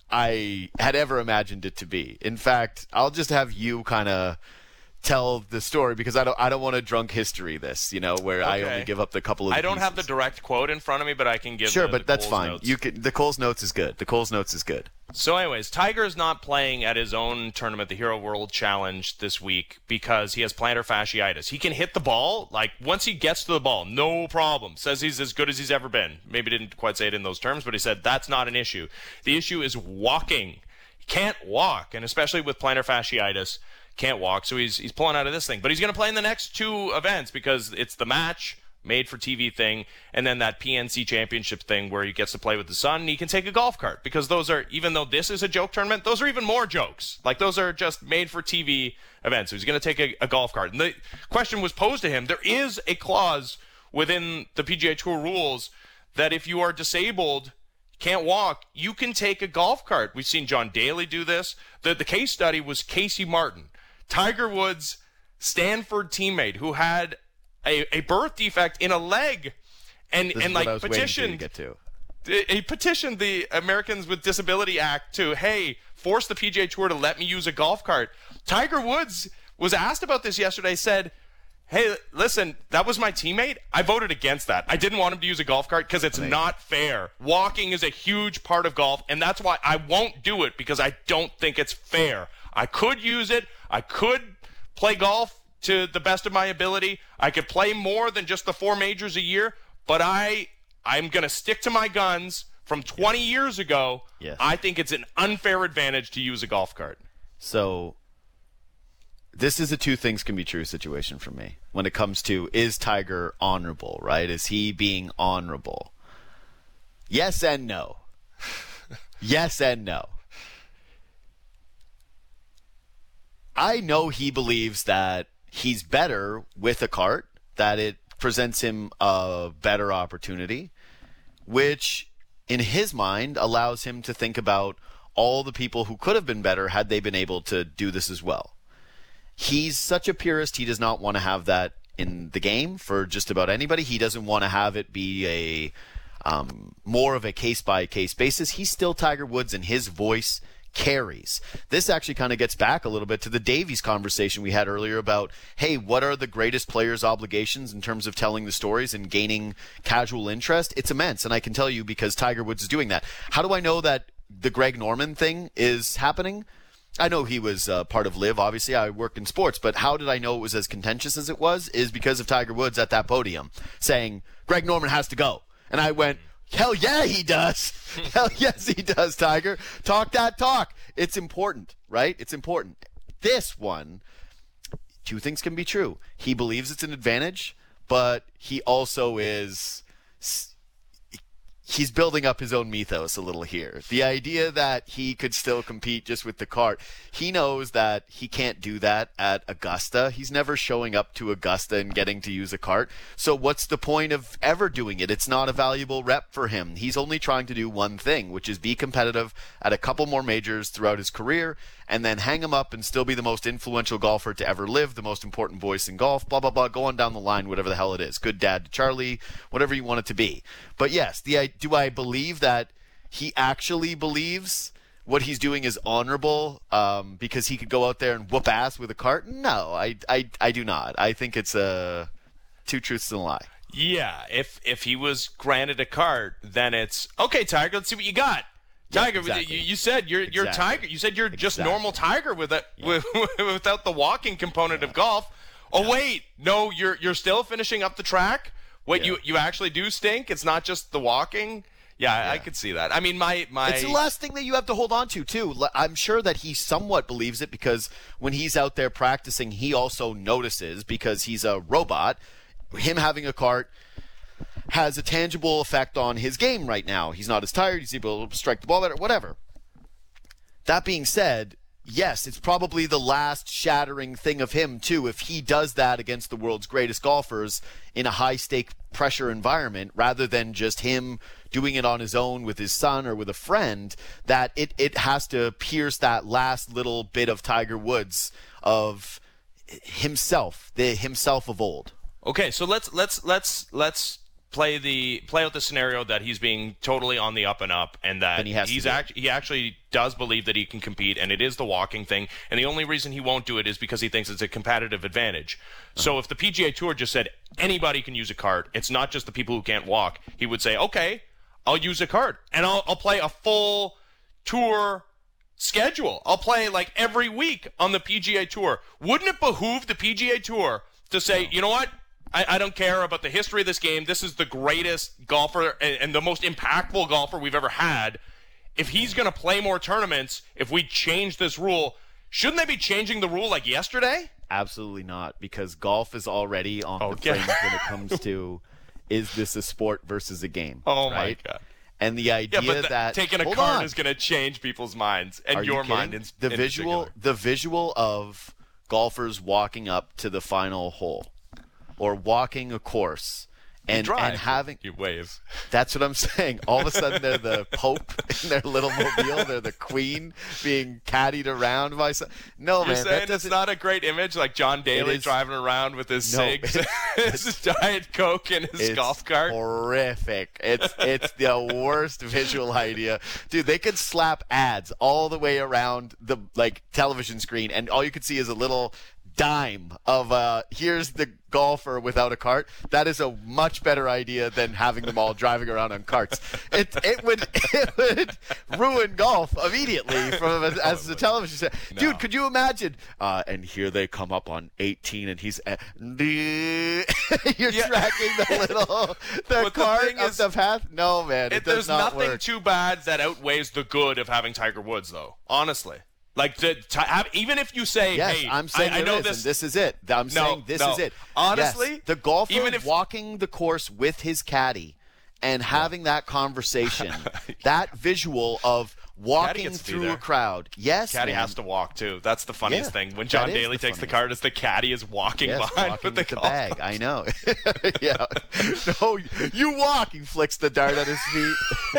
I had ever imagined it to be. In fact, I'll just have you kind of tell the story because I don't I don't want to drunk history this, you know, where I Okay. only give up the couple of I don't have the pieces. direct quote in front of me, but I can give. Sure, the, but the that's Coles fine. notes. You can the Coles Notes is good. The Coles Notes is good. So, anyways, Tiger is not playing at his own tournament, the Hero World Challenge, this week because he has plantar fasciitis. He can hit the ball, like, once he gets to the ball, no problem. Says he's as good as he's ever been. Maybe didn't quite say it in those terms, but he said that's not an issue. The issue is walking. He can't walk, and especially with plantar fasciitis, can't walk. So he's he's pulling out of this thing. But he's going to play in the next two events because it's the match, made-for-T V thing, and then that P N C Championship thing where he gets to play with the son and he can take a golf cart. Because those are, even though this is a joke tournament, those are even more jokes. Like, those are just made-for-T V events. So he's going to take a, a golf cart. And the question was posed to him, there is a clause within the P G A Tour rules that if you are disabled, can't walk, you can take a golf cart. We've seen John Daly do this. The, the case study was Casey Martin, Tiger Woods' Stanford teammate who had a, a birth defect in a leg and, and like petitioned, get to. he petitioned the Americans with Disability Act to, hey, force the P G A Tour to let me use a golf cart. Tiger Woods was asked about this yesterday, said, hey, listen, that was my teammate. I voted against that. I didn't want him to use a golf cart because it's not fair. Walking is a huge part of golf, and that's why I won't do it, because I don't think it's fair. I could use it. I could play golf to the best of my ability. I could play more than just the four majors a year, but I, I'm going to stick to my guns from twenty yes. years ago. Yes. I think it's an unfair advantage to use a golf cart. So this is a two things can be true situation for me when it comes to, is Tiger honorable, right? Is he being honorable? Yes and no. Yes and no. I know he believes that he's better with a cart, that it presents him a better opportunity, which in his mind allows him to think about all the people who could have been better had they been able to do this as well. He's such a purist, he does not want to have that in the game for just about anybody. He doesn't want to have it be a um, more of a case-by-case basis. He's still Tiger Woods, and his voice carries. This actually kind of gets back a little bit to the Davies conversation we had earlier about, hey, what are the greatest players' obligations in terms of telling the stories and gaining casual interest? It's immense, and I can tell you because Tiger Woods is doing that. How do I know that the Greg Norman thing is happening? I know he was uh, part of LIV. Obviously, I work in sports, but how did I know it was as contentious as it was? Is because of Tiger Woods at that podium saying, Greg Norman has to go. And I went, hell yeah, he does. Hell yes, he does, Tiger. Talk that talk. It's important, right? It's important. This one, two things can be true. He believes it's an advantage, but he also is... He's building up his own mythos a little here. The idea that he could still compete just with the cart. He knows that he can't do that at Augusta. He's never showing up to Augusta and getting to use a cart. So what's the point of ever doing it? It's not a valuable rep for him. He's only trying to do one thing, which is be competitive at a couple more majors throughout his career and then hang him up and still be the most influential golfer to ever live, the most important voice in golf, blah, blah, blah, go on down the line, whatever the hell it is. Good dad to Charlie, whatever you want it to be. But yes, the do I believe that he actually believes what he's doing is honorable um, because he could go out there and whoop ass with a cart? No, I, I, I do not. I think it's a two truths and a lie. Yeah, if if he was granted a cart, then it's, okay, Tiger, let's see what you got. Tiger, yeah, exactly. you, you said you're exactly. you're Tiger. You said you're just exactly. normal Tiger with it, yeah. with, without the walking component yeah. of golf. Oh yeah. wait, no, you're you're still finishing up the track. Wait, yeah. you you actually do stink. It's not just the walking. Yeah, yeah. I, I could see that. I mean, my my. It's the last thing that you have to hold on to too. I'm sure that he somewhat believes it because when he's out there practicing, he also notices because he's a robot. Him having a cart has a tangible effect on his game right now. He's not as tired. He's able to strike the ball better, whatever. That being said, yes, it's probably the last shattering thing of him, too, if he does that against the world's greatest golfers in a high-stake pressure environment rather than just him doing it on his own with his son or with a friend, that it, it has to pierce that last little bit of Tiger Woods of himself, the himself of old. Okay, so let's let's let's let's play the play out the scenario that he's being totally on the up and up, and that he has he's to act- he actually does believe that he can compete, and it is the walking thing, and the only reason he won't do it is because he thinks it's a competitive advantage. Uh-huh. So if the P G A Tour just said anybody can use a cart, it's not just the people who can't walk, he would say, okay, I'll use a cart, and I'll I'll play a full tour schedule. I'll play like every week on the P G A Tour. Wouldn't it behoove the P G A Tour to say, no. you know what? I, I don't care about the history of this game. This is the greatest golfer and, and the most impactful golfer we've ever had. If he's going to play more tournaments, if we change this rule, shouldn't they be changing the rule like yesterday? Absolutely not, because golf is already on okay. the fringe when it comes to is this a sport versus a game? Oh, right? my God. And the idea Yeah, but the, that taking a hold card on. is going to change people's minds and Are you your kidding? mind in, the in visual particular. the visual of golfers walking up to the final hole or walking a course and, You drive, and having you wave. that's what I'm saying. All of a sudden they're the Pope in their little mobile, they're the Queen being caddied around by some no You're man saying that it's doesn't not a great image, like John Daly is- driving around with his No, cigs, it's- his Diet Coke, and his it's golf cart. horrific. It's it's the worst visual idea, dude. They could slap ads all the way around the like television screen, and all you could see is a little dime of uh here's the golfer without a cart. That is a much better idea than having them all driving around on carts. It it would it would ruin golf immediately from as, as a television set. Dude, No. could you imagine? Uh, and here they come up on eighteen, and he's uh, you're Yeah. tracking the little the But the cart thing up is- the path. No, man, it, It, does there's not nothing work. too bad that outweighs the good of having Tiger Woods, though. Honestly, like to, to have, even if you say, Yes, "Hey, I'm saying I, I there know is, this." and this is it. I'm No, saying this no. is it. Honestly, Yes, the golfer even if- walking the course with his caddy and having that conversation, that visual of walking gets to be through there. a crowd. Yes, Caddy man. has to walk too. That's the funniest Yeah, thing. When that John is Daly the takes the funniest. card, as the caddy is walking Yes, behind walking with the, with the golf bag. cart. I know. Yeah. No, you walk. He flicks the dart at his feet.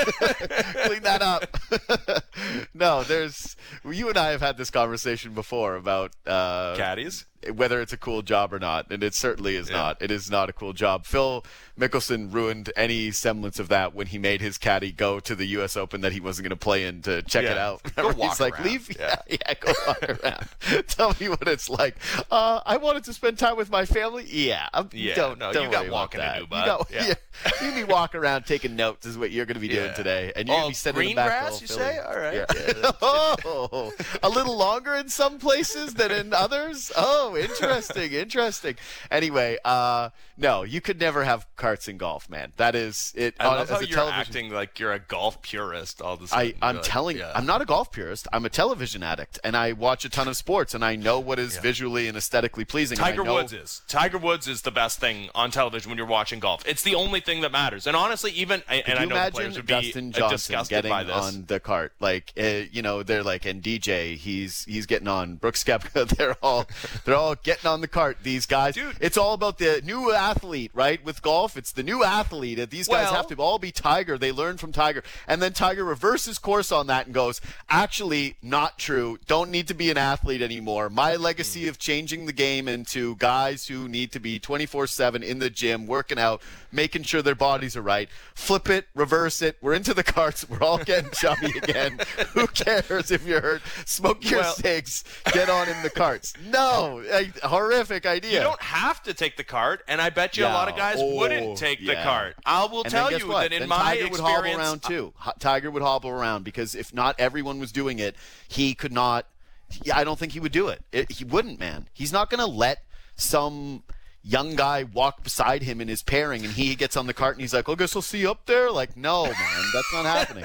Clean that up. No, there's. You and I have had this conversation before about uh, Caddies. whether it's a cool job or not, and it certainly is Yeah. not. It is not a cool job. Phil Mickelson ruined any semblance of that when he made his caddy go to the U S Open that he wasn't going to play in to check it Yeah. out. Go Remember? walk He's like, around. leave, yeah, Yeah. yeah, go walk around. Tell me what it's like. Uh, I wanted to spend time with my family. Yeah, I'm, Yeah, don't, no, don't you got worry about walking to that. do, You bud. got, Yeah. yeah. You be walk around taking notes is what you're going to be doing Yeah. today, and you're going Oh, to be sitting in green the back. grass, to you Philly. say? All right. Yeah. Yeah. Oh, a little longer in some places than in others. Oh, interesting, interesting. Anyway, uh, no, you could never have carts in golf, man. That is it. I love as how a you're television- acting like you're a golf purist all the I, time. I'm telling you, I'm not a golf purist. I'm a television addict, and I watch a ton of sports, and I know what is visually and aesthetically pleasing. and I Tiger know- Woods is. Tiger Woods is the best thing on television when you're watching golf. It's the only thing that matters. And honestly, even and Could I you know the imagine players would Dustin be uh, Johnson disgusted getting by this. on the cart? Like, uh, you know, they're like, and D J, he's he's getting on. Brooks Koepka, they're all they're all getting on the cart. These guys, Dude. it's all about the new athlete, right? With golf, it's the new athlete. These guys Well- have to all be Tiger. They learn from Tiger, and then Tiger reverses course on that and goes, actually, not true. Don't need to be an athlete anymore. My legacy of changing the game into guys who need to be twenty-four seven in the gym, working out, making sure their bodies are right. Flip it, reverse it. We're into the carts. We're all getting chubby again. Who cares if you're hurt? Smoke your Well- cigs. Get on in the carts. No, a horrific idea. You don't have to take the cart, and I bet you a lot of Yeah. guys Oh, wouldn't take the yeah. cart. I will And tell then guess you what? that in then my Tiger would hobble experience, around too. Ho- Tiger would hobble around because if not everyone was doing it, he could not. Yeah, I don't think he would do it. it he wouldn't, man. He's not going to let some young guy walk beside him in his pairing and he gets on the cart and he's like, "I guess I'll see you up there." Like, no, man, that's not happening.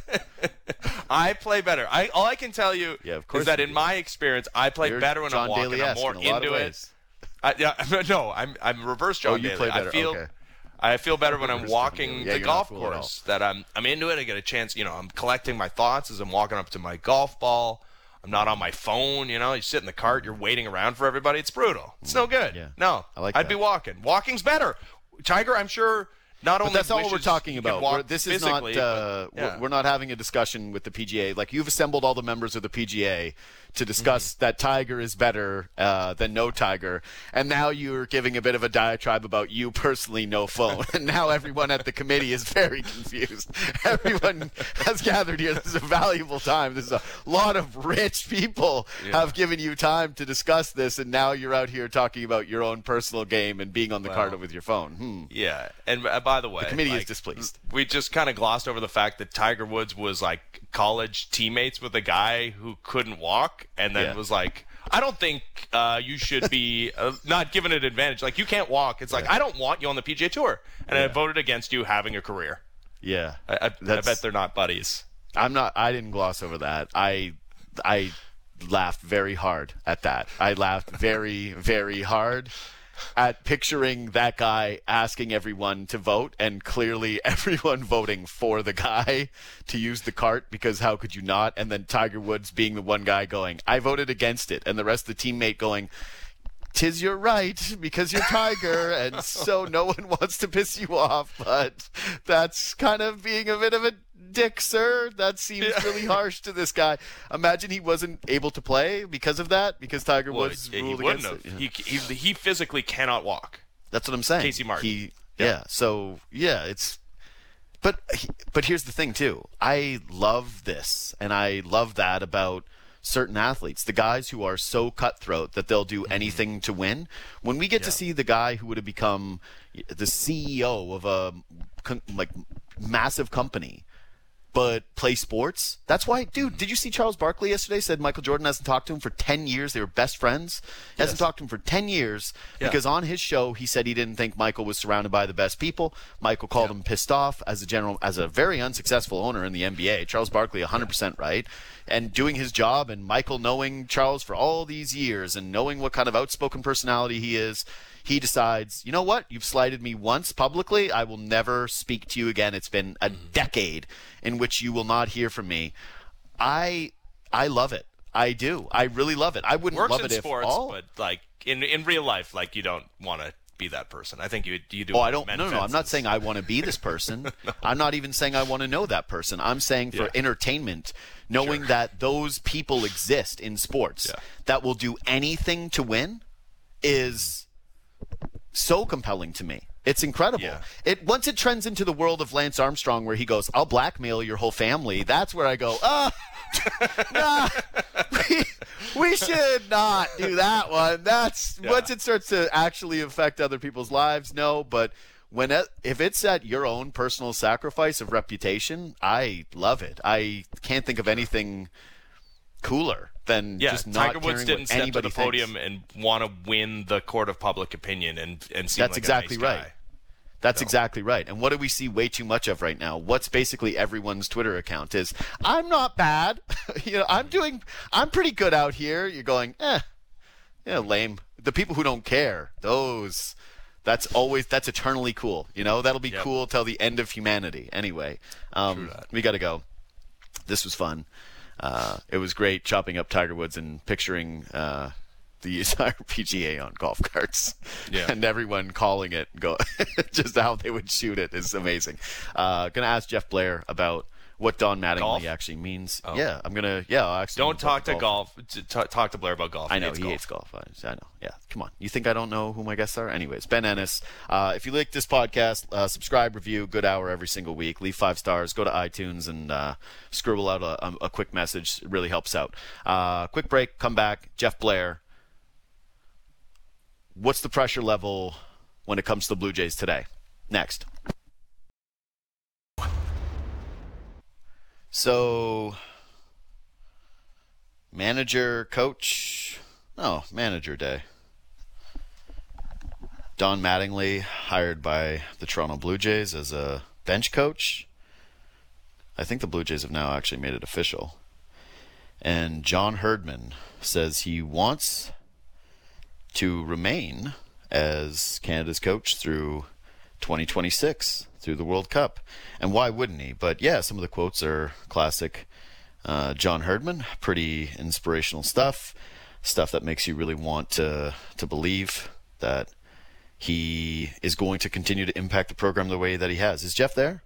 I play better. I all I can tell you Yeah, of course is that you in do. my experience, I play You're better when John I'm walking. I'm Daly-esque more in a lot of into it. ways. I, yeah, no, I'm I'm reverse John Oh, you Daly. play better. I feel Okay. I feel better when I'm Reverse John walking Daly. Yeah, the you're not golf fooled at all. course. That I'm I'm into it. I get a chance. You know, I'm collecting my thoughts as I'm walking up to my golf ball. I'm not on my phone. You know, you sit in the cart. You're waiting around for everybody. It's brutal. It's no good. Yeah. No, I like I'd that. be walking. Walking's better. Tiger, I'm sure. Not But only that's not what we're wishes talking he could about. walk We're, this is not. physically, Uh, but- yeah. we're, we're not having a discussion with the P G A. Like you've assembled all the members of the P G A to discuss that Tiger is better uh, than no Tiger, and now you're giving a bit of a diatribe about you personally, no phone. And now everyone at the committee is very confused. Everyone has gathered here. This is a valuable time. This is a lot of rich people Yeah. have given you time to discuss this, and now you're out here talking about your own personal game and being on the Well, cart with your phone. Hmm. Yeah, and uh, by the way, The committee is like, displeased. We just kind of glossed over the fact that Tiger Woods was like college teammates with a guy who couldn't walk, and then Yeah. was like, "I don't think uh, you should be uh, not given an advantage. Like you can't walk. It's like Yeah. I don't want you on the P G A Tour, and I Yeah. voted against you having a career. Yeah, I, I, I That's- bet they're not buddies. I'm not. I didn't gloss over that. I, I laughed very hard at that. I laughed very, very hard, at picturing that guy asking everyone to vote, and clearly everyone voting for the guy to use the cart, because how could you not? And then Tiger Woods being the one guy going, I voted against it, and the rest of the teammate going, "'Tis you're right, because you're Tiger," and so no one wants to piss you off, but that's kind of being a bit of a dick, sir. That seems yeah. really harsh to this guy. Imagine he wasn't able to play because of that, because Tiger well, Woods he, ruled he against have. it. He, he he physically cannot walk. That's what I'm saying. Casey Martin. He, yeah. yeah. So yeah, it's. But but here's the thing too. I love this, and I love that about certain athletes, the guys who are so cutthroat that they'll do anything to win. When we get yeah. to see the guy who would have become the C E O of a like massive company but play sports, that's why, dude, did you see Charles Barkley yesterday said Michael Jordan hasn't talked to him for ten years? They were best friends. He hasn't yes. talked to him for ten years yeah. because on his show he said he didn't think Michael was surrounded by the best people. Michael called yeah. him pissed off as a general, as a very unsuccessful owner in the N B A. Charles Barkley one hundred percent right, and doing his job, and Michael knowing Charles for all these years and knowing what kind of outspoken personality he is, he decides, you know what? You've slighted me once publicly. I will never speak to you again. It's been a decade in which you will not hear from me. I I love it. I do. I really love it. I wouldn't Works love in it sports, if all. But like in in real life, like you don't want to be that person. I think you you do. Oh, I don't. No, no, fences. I'm not saying I want to be this person. no. I'm not even saying I want to know that person. I'm saying for yeah. entertainment, knowing sure. that those people exist in sports yeah. that will do anything to win is so compelling to me. It's incredible. Yeah. It once it trends into the world of Lance Armstrong, where he goes, "I'll blackmail your whole family." That's where I go, "Ah, oh, nah, we, we should not do that one." That's yeah. once it starts to actually affect other people's lives. No, but when it, if it's at your own personal sacrifice of reputation, I love it. I can't think of anything cooler than yeah, just not Tiger Woods caring didn't what step to anybody the podium thinks. and want to win the court of public opinion and and seem That's like exactly a nice right. guy. That's so. exactly right. And what do we see way too much of right now? What's basically everyone's Twitter account is, "I'm not bad. you know, I'm doing, I'm pretty good out here." You're going, eh, yeah, lame. The people who don't care, those, that's always, that's eternally cool. You know, that'll be yep. cool till the end of humanity. Anyway, um, we got to go. This was fun. Uh, it was great chopping up Tiger Woods and picturing uh, the entire P G A on golf carts, yeah. and everyone calling it. Go, just how they would shoot it is amazing. Uh, gonna ask Jeff Blair about what Don Mattingly golf? actually means. Oh. Yeah, I'm gonna. Yeah, I'll actually don't talk to golf. golf. T- talk to Blair about golf. I He know hates he golf. hates golf. I, I know. Yeah, come on. You think I don't know who my guests are? Anyways, Ben Ennis. Uh, if you like this podcast, uh, subscribe, review, good hour every single week. Leave five stars. Go to iTunes and uh, scribble out a, a, a quick message. It really helps out. Uh, quick break. Come back. Jeff Blair. What's the pressure level when it comes to the Blue Jays today? Next. So, manager, coach, oh, manager day. Don Mattingly, hired by the Toronto Blue Jays as a bench coach. I think the Blue Jays have now actually made it official. And John Herdman says he wants to remain as Canada's coach through twenty twenty-six, through the World Cup. And why wouldn't he? But yeah, some of the quotes are classic uh, John Herdman. Pretty inspirational stuff. Stuff that makes you really want to to believe that he is going to continue to impact the program the way that he has. Is Jeff there?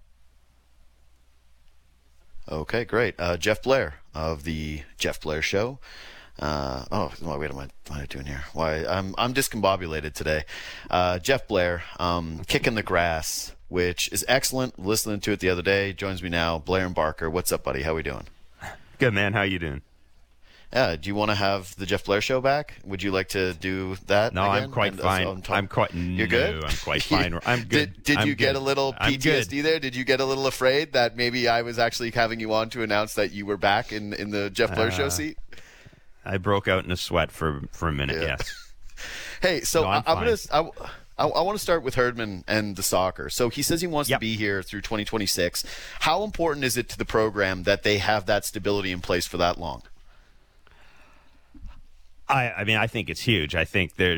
Okay, great. Uh, Jeff Blair of the Jeff Blair Show. Uh, oh, wait, what am I, what am I doing here? Why, I'm I'm discombobulated today. Uh, Jeff Blair, um, Kicking the Grass, which is excellent. Listening to it the other day. Joins me now, Blair and Barker. What's up, buddy? How we doing? Good, man. How you doing? Yeah, do you want to have the Jeff Blair Show back? Would you like to do that? No, again? I'm quite And, uh, fine. so I'm, talking, I'm quite. You're no, good. I'm quite fine. I'm good. Did, did I'm you get good. a little P T S D I'm there? Did you get a little afraid that maybe I was actually having you on to announce that you were back in, in the Jeff Blair uh, Show seat? I broke out in a sweat for for a minute. Yeah. Yes. Hey, so No, I, I'm I'm gonna. fine. I, I, I want to start with Herdman and the soccer. So he says he wants Yep. to be here through twenty twenty-six. How important is it to the program that they have that stability in place for that long? I, I mean, I think it's huge. I think there's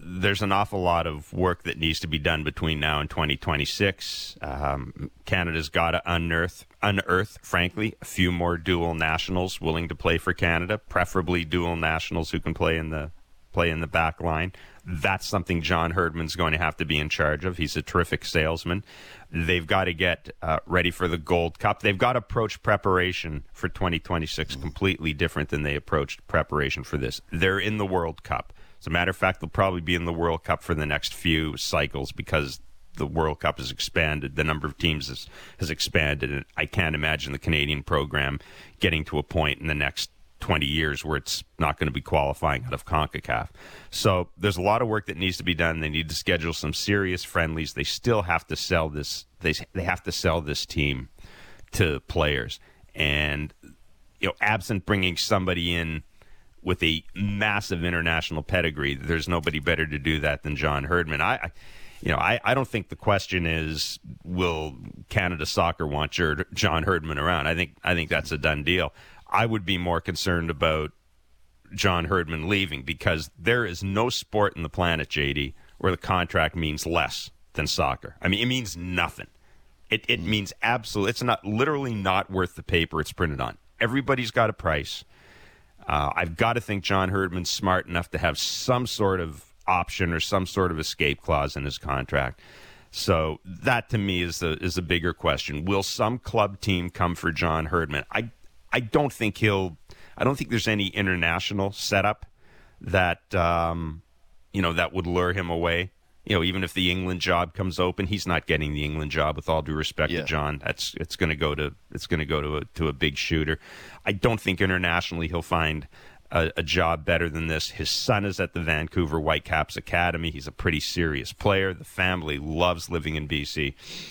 there's an awful lot of work that needs to be done between now and twenty twenty-six. Um, Canada's got to unearth, unearth, frankly, a few more dual nationals willing to play for Canada, preferably dual nationals who can play in the play in the back line. That's something John Herdman's going to have to be in charge of. He's a terrific salesman. They've got to get uh, ready for the Gold Cup. They've got to approach preparation for twenty twenty-six completely different than they approached preparation for this. They're in the World Cup. As a matter of fact, they'll probably be in the World Cup for the next few cycles because the World Cup has expanded. The number of teams has, has expanded. And I can't imagine the Canadian program getting to a point in the next twenty years where it's not going to be qualifying out of CONCACAF. So there's a lot of work that needs to be done. They need to schedule some serious friendlies. They still have to sell this. They they have to sell this team to players. And, you know, absent bringing somebody in with a massive international pedigree, there's nobody better to do that than John Herdman. I, I you know, I, I don't think the question is, will Canada Soccer want John Herdman around? I think I think that's a done deal. I would be more concerned about John Herdman leaving because there is no sport in the planet, J D, where the contract means less than soccer. I mean, it means nothing. It it means absolutely, it's not literally not worth the paper it's printed on. Everybody's got a price. Uh, I've got to think John Herdman's smart enough to have some sort of option or some sort of escape clause in his contract. So that to me is the is a bigger question. Will some club team come for John Herdman? I I don't think he'll. I don't think there's any international setup that um, you know that would lure him away. You know, even if the England job comes open, he's not getting the England job. With all due respect yeah. to John, that's it's going to go to it's going to go to a to a big shooter. I don't think internationally he'll find a, a job better than this. His son is at the Vancouver Whitecaps Academy. He's a pretty serious player. The family loves living in B C.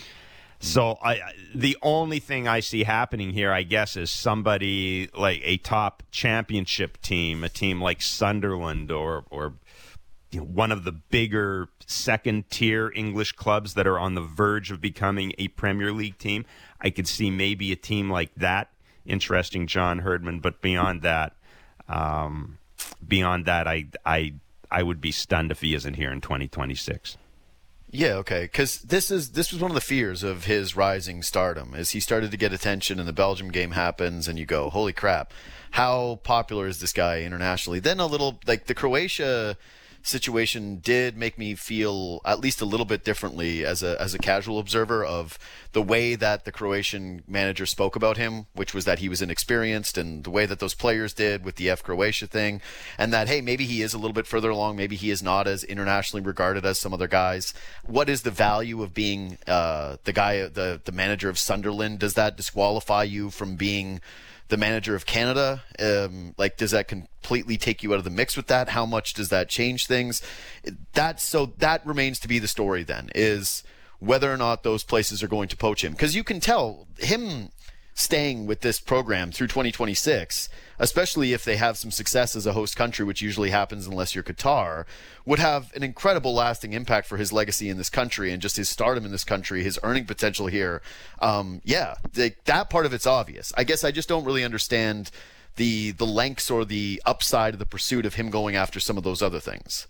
So I, the only thing I see happening here, I guess, is somebody like a top championship team, a team like Sunderland or or you know, one of the bigger second-tier English clubs that are on the verge of becoming a Premier League team. I could see maybe a team like that interesting John Herdman, but beyond that, um, beyond that, I I I would be stunned if he isn't here in twenty twenty-six. Yeah, okay, because this is this was one of the fears of his rising stardom, is he started to get attention and the Belgium game happens and you go, holy crap, how popular is this guy internationally? Then a little, like the Croatia situation did make me feel at least a little bit differently as a as a casual observer of the way that the Croatian manager spoke about him, which was that he was inexperienced, and the way that those players did with the F Croatia thing, and that, hey, maybe he is a little bit further along, maybe he is not as internationally regarded as some other guys. What is the value of being uh, the guy, the the manager of Sunderland? Does that disqualify you from being the manager of Canada? Um, like, does that completely take you out of the mix with that? How much does that change things? That so that remains to be the story then, is whether or not those places are going to poach him. Because you can tell him staying with this program through twenty twenty-six, especially if they have some success as a host country, which usually happens unless you're Qatar, would have an incredible lasting impact for his legacy in this country and just his stardom in this country, his earning potential here. Um, yeah, the, that part of it's obvious. I guess I just don't really understand the the lengths or the upside of the pursuit of him going after some of those other things.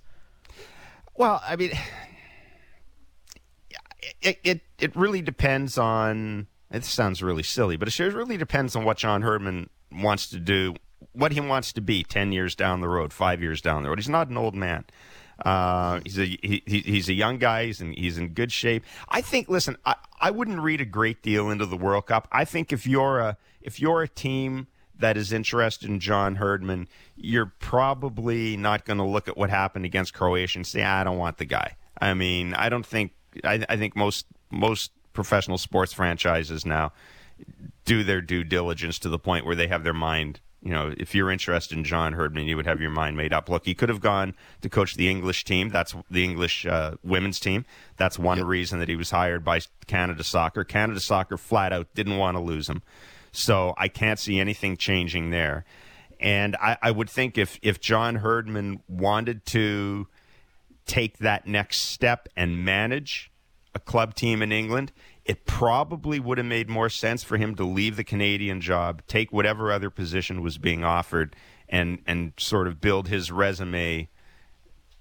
Well, I mean, it it, it really depends on. It sounds really silly, but it sure really depends on what John Herdman wants to do, what he wants to be ten years down the road, five years down the road. He's not an old man. Uh, he's a he, he's a young guy. He's in, he's in good shape. I think. Listen, I, I wouldn't read a great deal into the World Cup. I think if you're a if you're a team that is interested in John Herdman, you're probably not going to look at what happened against Croatia and say, I don't want the guy. I mean, I don't think. I, I think most most. professional sports franchises now do their due diligence to the point where they have their mind, you know, if you're interested in John Herdman, you would have your mind made up. Look, he could have gone to coach the English team. That's the English uh, women's team. That's one yep. reason that he was hired by Canada Soccer. Canada Soccer flat out didn't want to lose him. So I can't see anything changing there. And I, I would think if, if John Herdman wanted to take that next step and manage a club team in England, it probably would have made more sense for him to leave the Canadian job, take whatever other position was being offered, and and sort of build his resume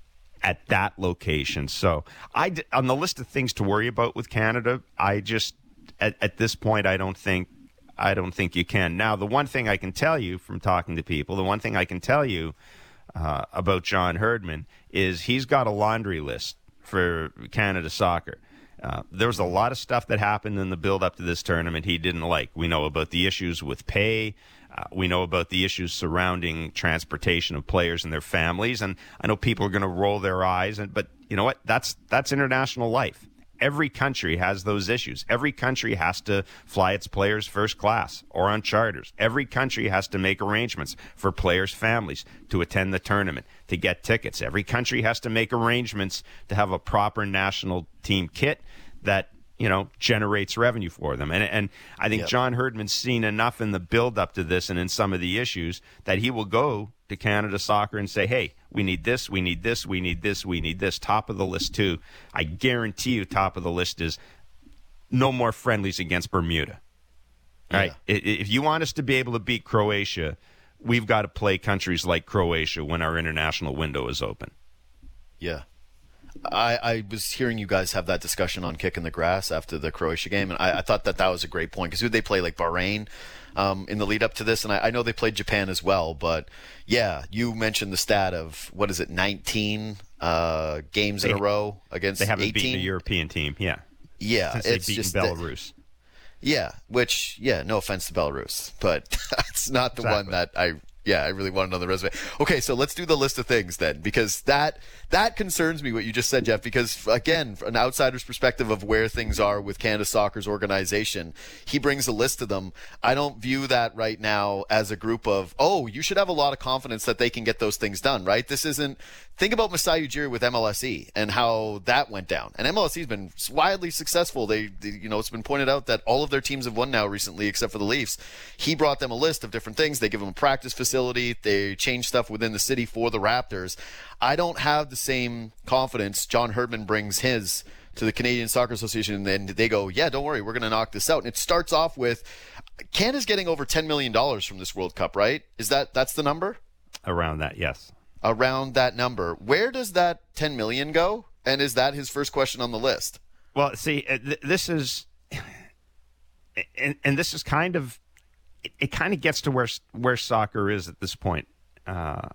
at that location. So I, on the list of things to worry about with Canada, I just, at, at this point, I don't think, I don't think you can. Now, the one thing I can tell you from talking to people, the one thing I can tell you uh, about John Herdman is he's got a laundry list for Canada Soccer. Uh, there was a lot of stuff that happened in the build-up to this tournament he didn't like. We know about the issues with pay. Uh, we know about the issues surrounding transportation of players and their families. And I know people are going to roll their eyes. And but you know what? That's that's international life. Every country has those issues. Every country has to fly its players first class or on charters. Every country has to make arrangements for players' families to attend the tournament, to get tickets. Every country has to make arrangements to have a proper national team kit that, you know, generates revenue for them. And and I think yep. John Herdman's seen enough in the build-up to this and in some of the issues that he will go to Canada Soccer and say, hey, we need this, we need this, we need this, we need this. Top of the list, too. I guarantee you top of the list is no more friendlies against Bermuda. Yeah. Right? If you want us to be able to beat Croatia, we've got to play countries like Croatia when our international window is open. Yeah. I, I was hearing you guys have that discussion on Kicking the Grass after the Croatia game, and I, I thought that that was a great point because who they play, like Bahrain, um, in the lead up to this, and I, I know they played Japan as well. But yeah, you mentioned the stat of what is it, nineteen uh, games they, in a row against they haven't eighteen? Beaten a European team. Yeah, yeah, since it's they've beaten just Belarus. The, yeah, which yeah, no offense to Belarus, but that's not the exactly. one that I. Yeah, I really want another resume. Okay, so let's do the list of things then, because that that concerns me, what you just said, Jeff, because, again, from an outsider's perspective of where things are with Canada Soccer's organization, he brings a list of them. I don't view that right now as a group of, oh, you should have a lot of confidence that they can get those things done, right? This isn't – think about Masai Ujiri with M L S E and how that went down. And M L S E has been wildly successful. They, they, you know, it's been pointed out that all of their teams have won now recently except for the Leafs. He brought them a list of different things. They give them a practice facility. They change stuff within the city for the Raptors. I don't have the same confidence. John Herdman brings his to the Canadian Soccer Association, and they go, yeah, don't worry, we're going to knock this out. And it starts off with Canada's getting over ten million dollars from this World Cup, right? Is that that's the number? Around that, yes. Around that number. Where does that ten million dollars go? And is that his first question on the list? Well, see, th- this is, and, and this is kind of, it, it kind of gets to where where soccer is at this point uh,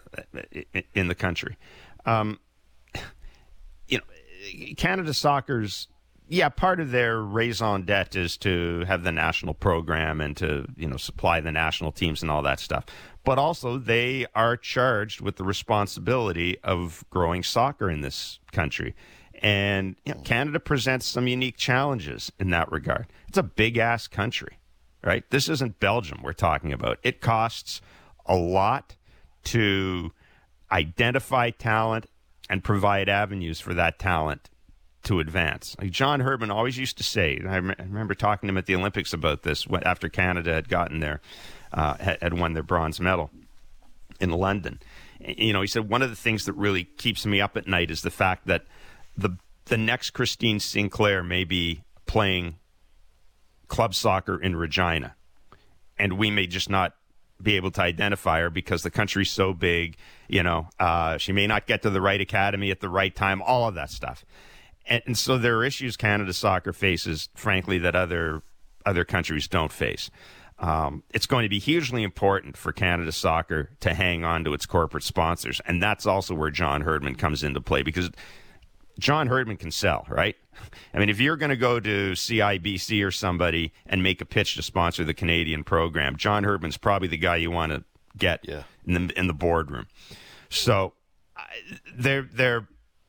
in the country. Um, you know, Canada Soccer's, yeah, part of their raison d'etre is to have the national program and to, you know, supply the national teams and all that stuff. But also they are charged with the responsibility of growing soccer in this country. And you know, Canada presents some unique challenges in that regard. It's a big-ass country, right? This isn't Belgium we're talking about. It costs a lot to identify talent and provide avenues for that talent to advance. Like John Herdman always used to say, and I, rem- I remember talking to him at the Olympics about this after Canada had gotten there, uh, had, had won their bronze medal in London. You know, he said, one of the things that really keeps me up at night is the fact that the the next Christine Sinclair may be playing club soccer in Regina, and we may just not be able to identify her because the country's so big. You know, uh, she may not get to the right academy at the right time, all of that stuff. And, and so there are issues Canada Soccer faces, frankly, that other other countries don't face. Um, it's going to be hugely important for Canada Soccer to hang on to its corporate sponsors, and that's also where John Herdman comes into play, because John Herdman can sell, right? I mean, if you're going to go to C I B C or somebody and make a pitch to sponsor the Canadian program, John Herdman's probably the guy you want to get yeah. in the in the boardroom. So they're they're.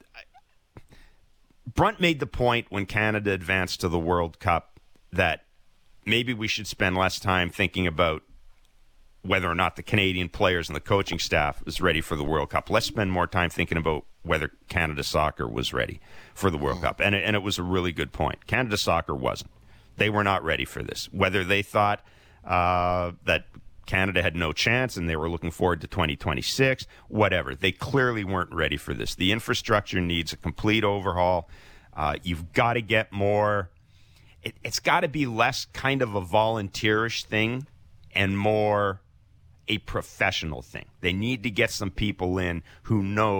Brunt made the point when Canada advanced to the World Cup that maybe we should spend less time thinking about whether or not the Canadian players and the coaching staff is ready for the World Cup. Let's spend more time thinking about whether Canada Soccer was ready for the World Cup. And it, and it was a really good point. Canada Soccer wasn't. They were not ready for this. Whether they thought uh, that Canada had no chance and they were looking forward to twenty twenty-six, whatever. They clearly weren't ready for this. The infrastructure needs a complete overhaul. Uh, you've got to get more. It, it's got to be less kind of a volunteerish thing and more a professional thing. They need to get some people in who know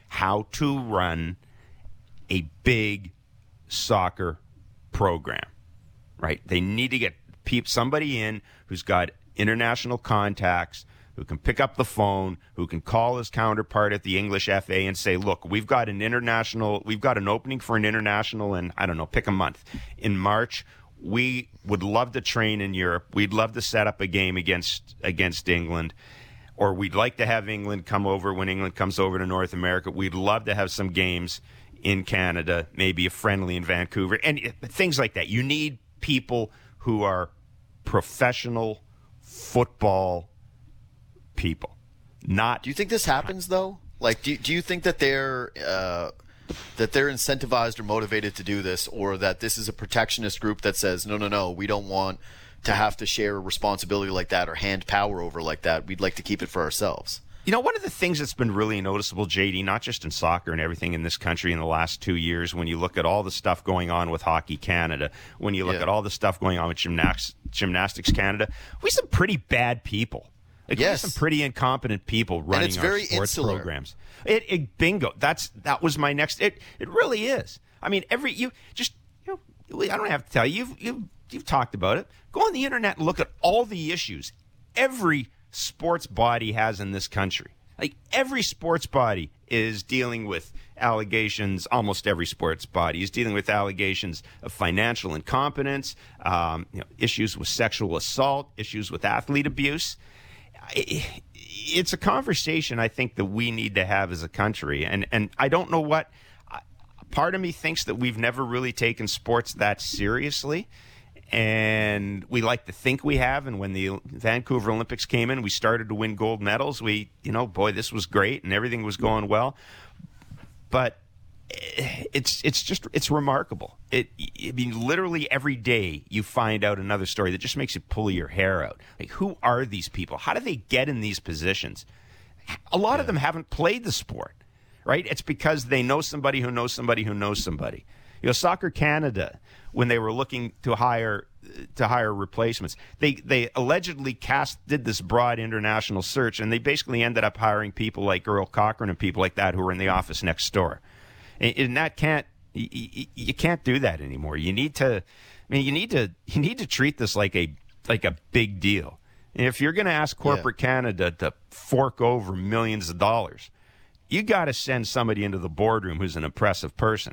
how to run a big soccer program, right? They need to get peop- somebody in who's got international contacts, who can pick up the phone, who can call his counterpart at the English F A and say, look, we've got an international, we've got an opening for an international in, I don't know, pick a month. In March, we would love to train in Europe. We'd love to set up a game against against England, or we'd like to have England come over when England comes over to North America. We'd love to have some games in Canada, maybe a friendly in Vancouver, and things like that. You need people who are professional football people. Not. Do you think this happens though? Like, do do you think that they're uh, that they're incentivized or motivated to do this, or that this is a protectionist group that says, no, no, no, we don't want to have to share a responsibility like that or hand power over like that. We'd like to keep it for ourselves. You know, one of the things that's been really noticeable, J D, not just in soccer and everything in this country in the last two years, when you look at all the stuff going on with Hockey Canada, when you look Yeah. at all the stuff going on with Gymnastics, Gymnastics Canada, we have some pretty bad people. Like, we have Yes. some pretty incompetent people running it's our very sports insular. programs. It, it bingo. That's that was my next. It it really is. I mean, every you just you know, I don't have to tell you. You've you've you've talked about it. Go on the internet and look at all the issues every sports body has in this country. Like, every sports body is dealing with allegations. Almost every sports body is dealing with allegations of financial incompetence, um, you know, issues with sexual assault, issues with athlete abuse. It's a conversation I think that we need to have as a country. And, and I don't know what, part of me thinks that we've never really taken sports that seriously. And we like to think we have. And when the Vancouver Olympics came in, we started to win gold medals. We, you know, boy, this was great and everything was going well. But it's it's just it's remarkable. It I mean, literally every day you find out another story that just makes you pull your hair out. Like, who are these people? How do they get in these positions? A lot yeah. of them haven't played the sport, right? It's because they know somebody who knows somebody who knows somebody. You know, Soccer Canada, when they were looking to hire to hire replacements, they they allegedly cast did this broad international search, and they basically ended up hiring people like Earl Cochran and people like that who were in the office next door. And that can't you, you can't do that anymore. You need to, I mean, you need to you need to treat this like a like a big deal. And if you're going to ask corporate yeah. Canada to fork over millions of dollars, you got to send somebody into the boardroom who's an impressive person.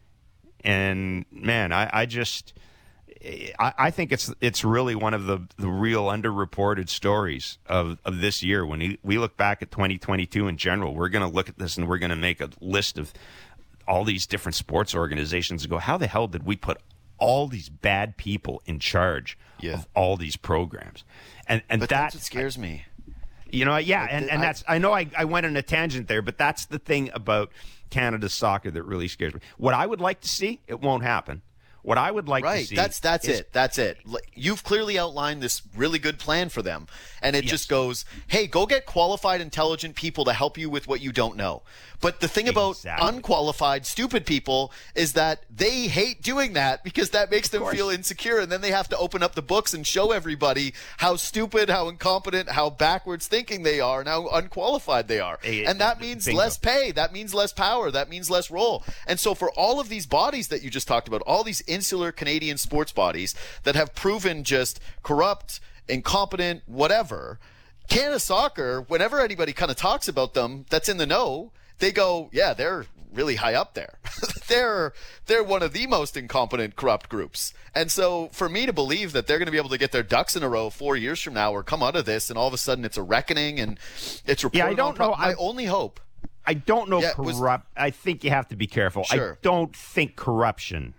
And man, I, I just I, I think it's it's really one of the, the real underreported stories of, of this year. When we, we look back at twenty twenty-two in general, we're going to look at this and we're going to make a list of all these different sports organizations and go, how the hell did we put all these bad people in charge yeah. of all these programs? And and but that, that's what scares me. You know, yeah, like and, the, and I, that's I know I, I went on a tangent there, but that's the thing about Canada's soccer that really scares me. What I would like to see, it won't happen. What I would like right. to see, that's that's is, it. That's it. You've clearly outlined this really good plan for them, and it yes. just goes, "Hey, go get qualified, intelligent people to help you with what you don't know." But the thing exactly. about unqualified, stupid people is that they hate doing that because that makes them feel insecure, and then they have to open up the books and show everybody how stupid, how incompetent, how backwards thinking they are, and how unqualified they are. Hey, and that means bingo. less pay. That means less power. That means less role. And so for all of these bodies that you just talked about, all these insular Canadian sports bodies that have proven just corrupt, incompetent, whatever, Canada Soccer, whenever anybody kind of talks about them that's in the know, they go, yeah, they're really high up there. they're they're one of the most incompetent, corrupt groups. And so for me to believe that they're going to be able to get their ducks in a row four years from now or come out of this and all of a sudden it's a reckoning and it's reported yeah, I don't on, know. my I, only hope. I don't know yeah, corrupt. Was, I think you have to be careful. Sure. I don't think corruption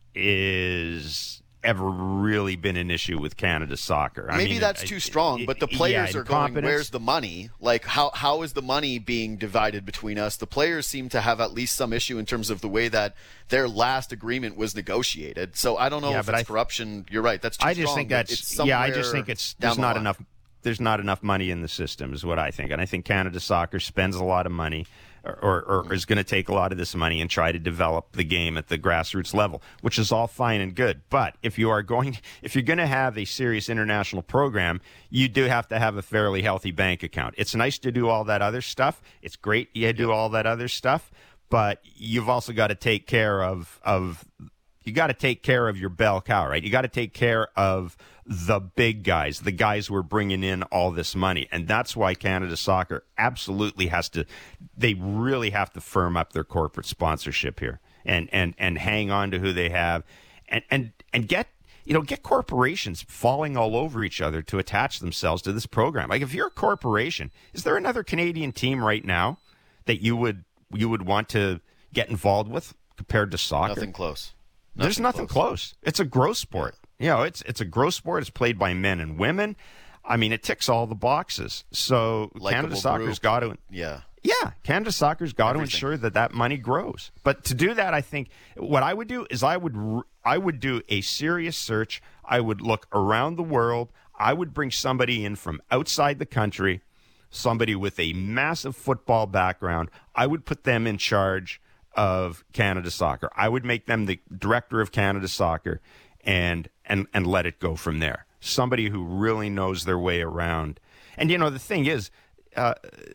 is ever really been an issue with Canada Soccer. I Maybe mean, that's I, too strong, but the players yeah, are going, where's the money? Like, how how is the money being divided between us? The players seem to have at least some issue in terms of the way that their last agreement was negotiated. So I don't know yeah, if but it's I, corruption. You're right. That's too I just strong, think that's it's yeah. I just think it's there's the not line. enough. there's not enough money in the system, is what I think. And I think Canada Soccer spends a lot of money, or, or, or is going to take a lot of this money and try to develop the game at the grassroots level, which is all fine and good. But if you are going, if you're going to have a serious international program, you do have to have a fairly healthy bank account. It's nice to do all that other stuff. It's great you do all that other stuff, but you've also got to take care of of. You got to take care of your bell cow, right? You got to take care of the big guys, the guys who are bringing in all this money. And that's why Canada Soccer absolutely has to, they really have to firm up their corporate sponsorship here and, and, and hang on to who they have and, and, and get, you know, get corporations falling all over each other to attach themselves to this program. Like if you're a corporation, is there another Canadian team right now that you would, you would want to get involved with compared to soccer? Nothing close. Nothing There's nothing close. close. It's a gross sport. Yeah. You know, it's it's a gross sport. It's played by men and women. I mean, it ticks all the boxes. So Likeable Canada Soccer's group. got to, yeah, yeah. Canada Soccer's got Everything. to ensure that that money grows. But to do that, I think what I would do is I would I would do a serious search. I would look around the world. I would bring somebody in from outside the country, somebody with a massive football background. I would put them in charge of Canada Soccer. I would make them the director of Canada Soccer and and and let it go from there. Somebody who really knows their way around. And you know, the thing is, uh,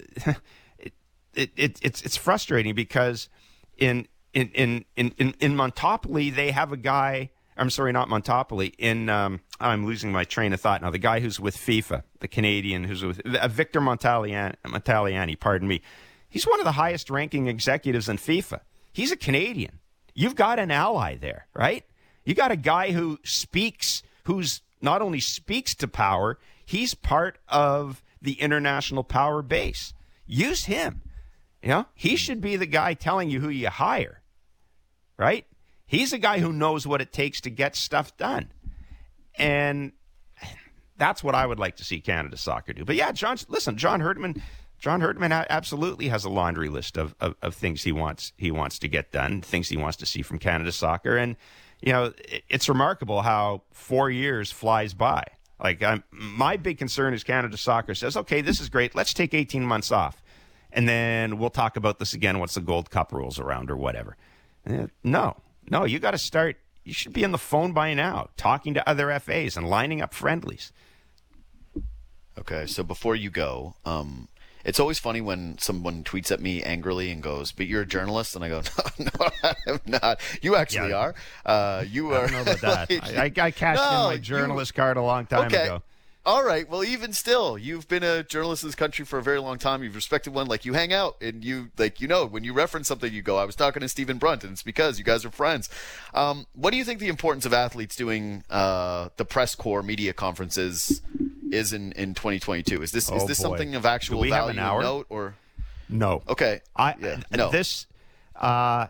it, it, it it's it's frustrating because in in in in in, in Montopoli they have a guy. I'm sorry, not Montopoli. In um, I'm losing my train of thought now. The guy who's with FIFA, the Canadian who's with uh, Victor Montaliani, Montaliani. Pardon me. He's one of the highest ranking executives in FIFA. He's a Canadian. You've got an ally there, right? You got a guy who speaks, who's not only speaks to power, he's part of the international power base. Use him. You know, he should be the guy telling you who you hire, right? He's a guy who knows what it takes to get stuff done. And that's what I would like to see Canada Soccer do. But yeah, John, listen, John Herdman... John Herdman absolutely has a laundry list of, of, of things he wants he wants to get done, things he wants to see from Canada Soccer. And, you know, it, it's remarkable how four years flies by. Like, I'm, my big concern is Canada Soccer says, okay, this is great. Let's take eighteen months off. And then we'll talk about this again once the Gold Cup rolls around or whatever. Uh, no, no, you got to start. You should be on the phone by now, talking to other F As and lining up friendlies. Okay, so before you go, um, it's always funny when someone tweets at me angrily and goes, "But you're a journalist," and I go, "No, no I'm not. You actually yeah. are. Uh, you I are." don't know about that. I, I, I cashed no, in my journalist you, card a long time okay. ago. All right. Well, even still, you've been a journalist in this country for a very long time. You've respected one. Like, you hang out and you, like, you know, when you reference something, you go, I was talking to Stephen Brunt, and it's because you guys are friends. Um, what do you think the importance of athletes doing uh, the press corps media conferences is in, in twenty twenty-two? Is this, oh, is this boy. something of actual do we value have an hour? note or? No. Okay. I, yeah. No. This, uh,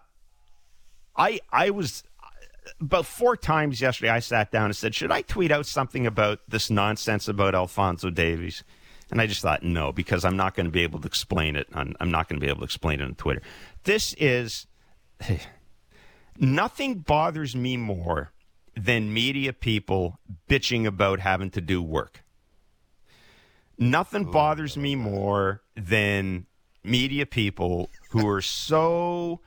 I, I was, about four times yesterday, I sat down and said, should I tweet out something about this nonsense about Alphonso Davies? And I just thought, no, because I'm not going to be able to explain it. I'm, I'm not going to be able to explain it on Twitter. This is, nothing bothers me more than media people bitching about having to do work. Nothing Ooh, bothers me more than media people who are so...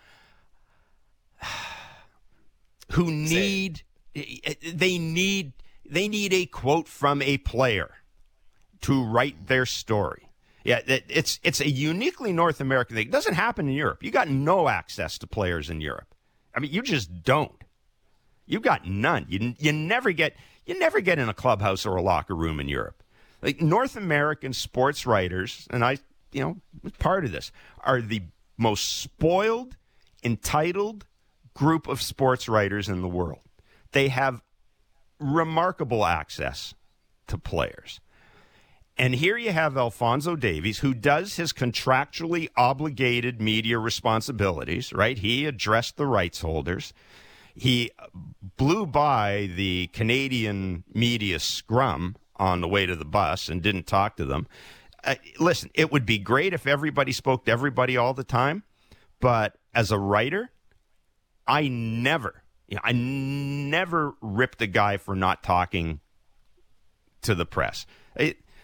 who need they need they need a quote from a player to write their story. Yeah, it's it's a uniquely North American thing. It doesn't happen in Europe. You got no access to players in Europe. I mean, you just don't. You got none. You you never get you never get in a clubhouse or a locker room in Europe. Like, North American sports writers, and I, you know, was part of this, are the most spoiled, entitled group of sports writers in the world. They have remarkable access to players. And here you have Alphonso Davies, who does his contractually obligated media responsibilities, right? He addressed the rights holders. He blew by the Canadian media scrum on the way to the bus and didn't talk to them. Uh, listen, it would be great if everybody spoke to everybody all the time, but as a writer, I never, you know, I never ripped a guy for not talking to the press. It,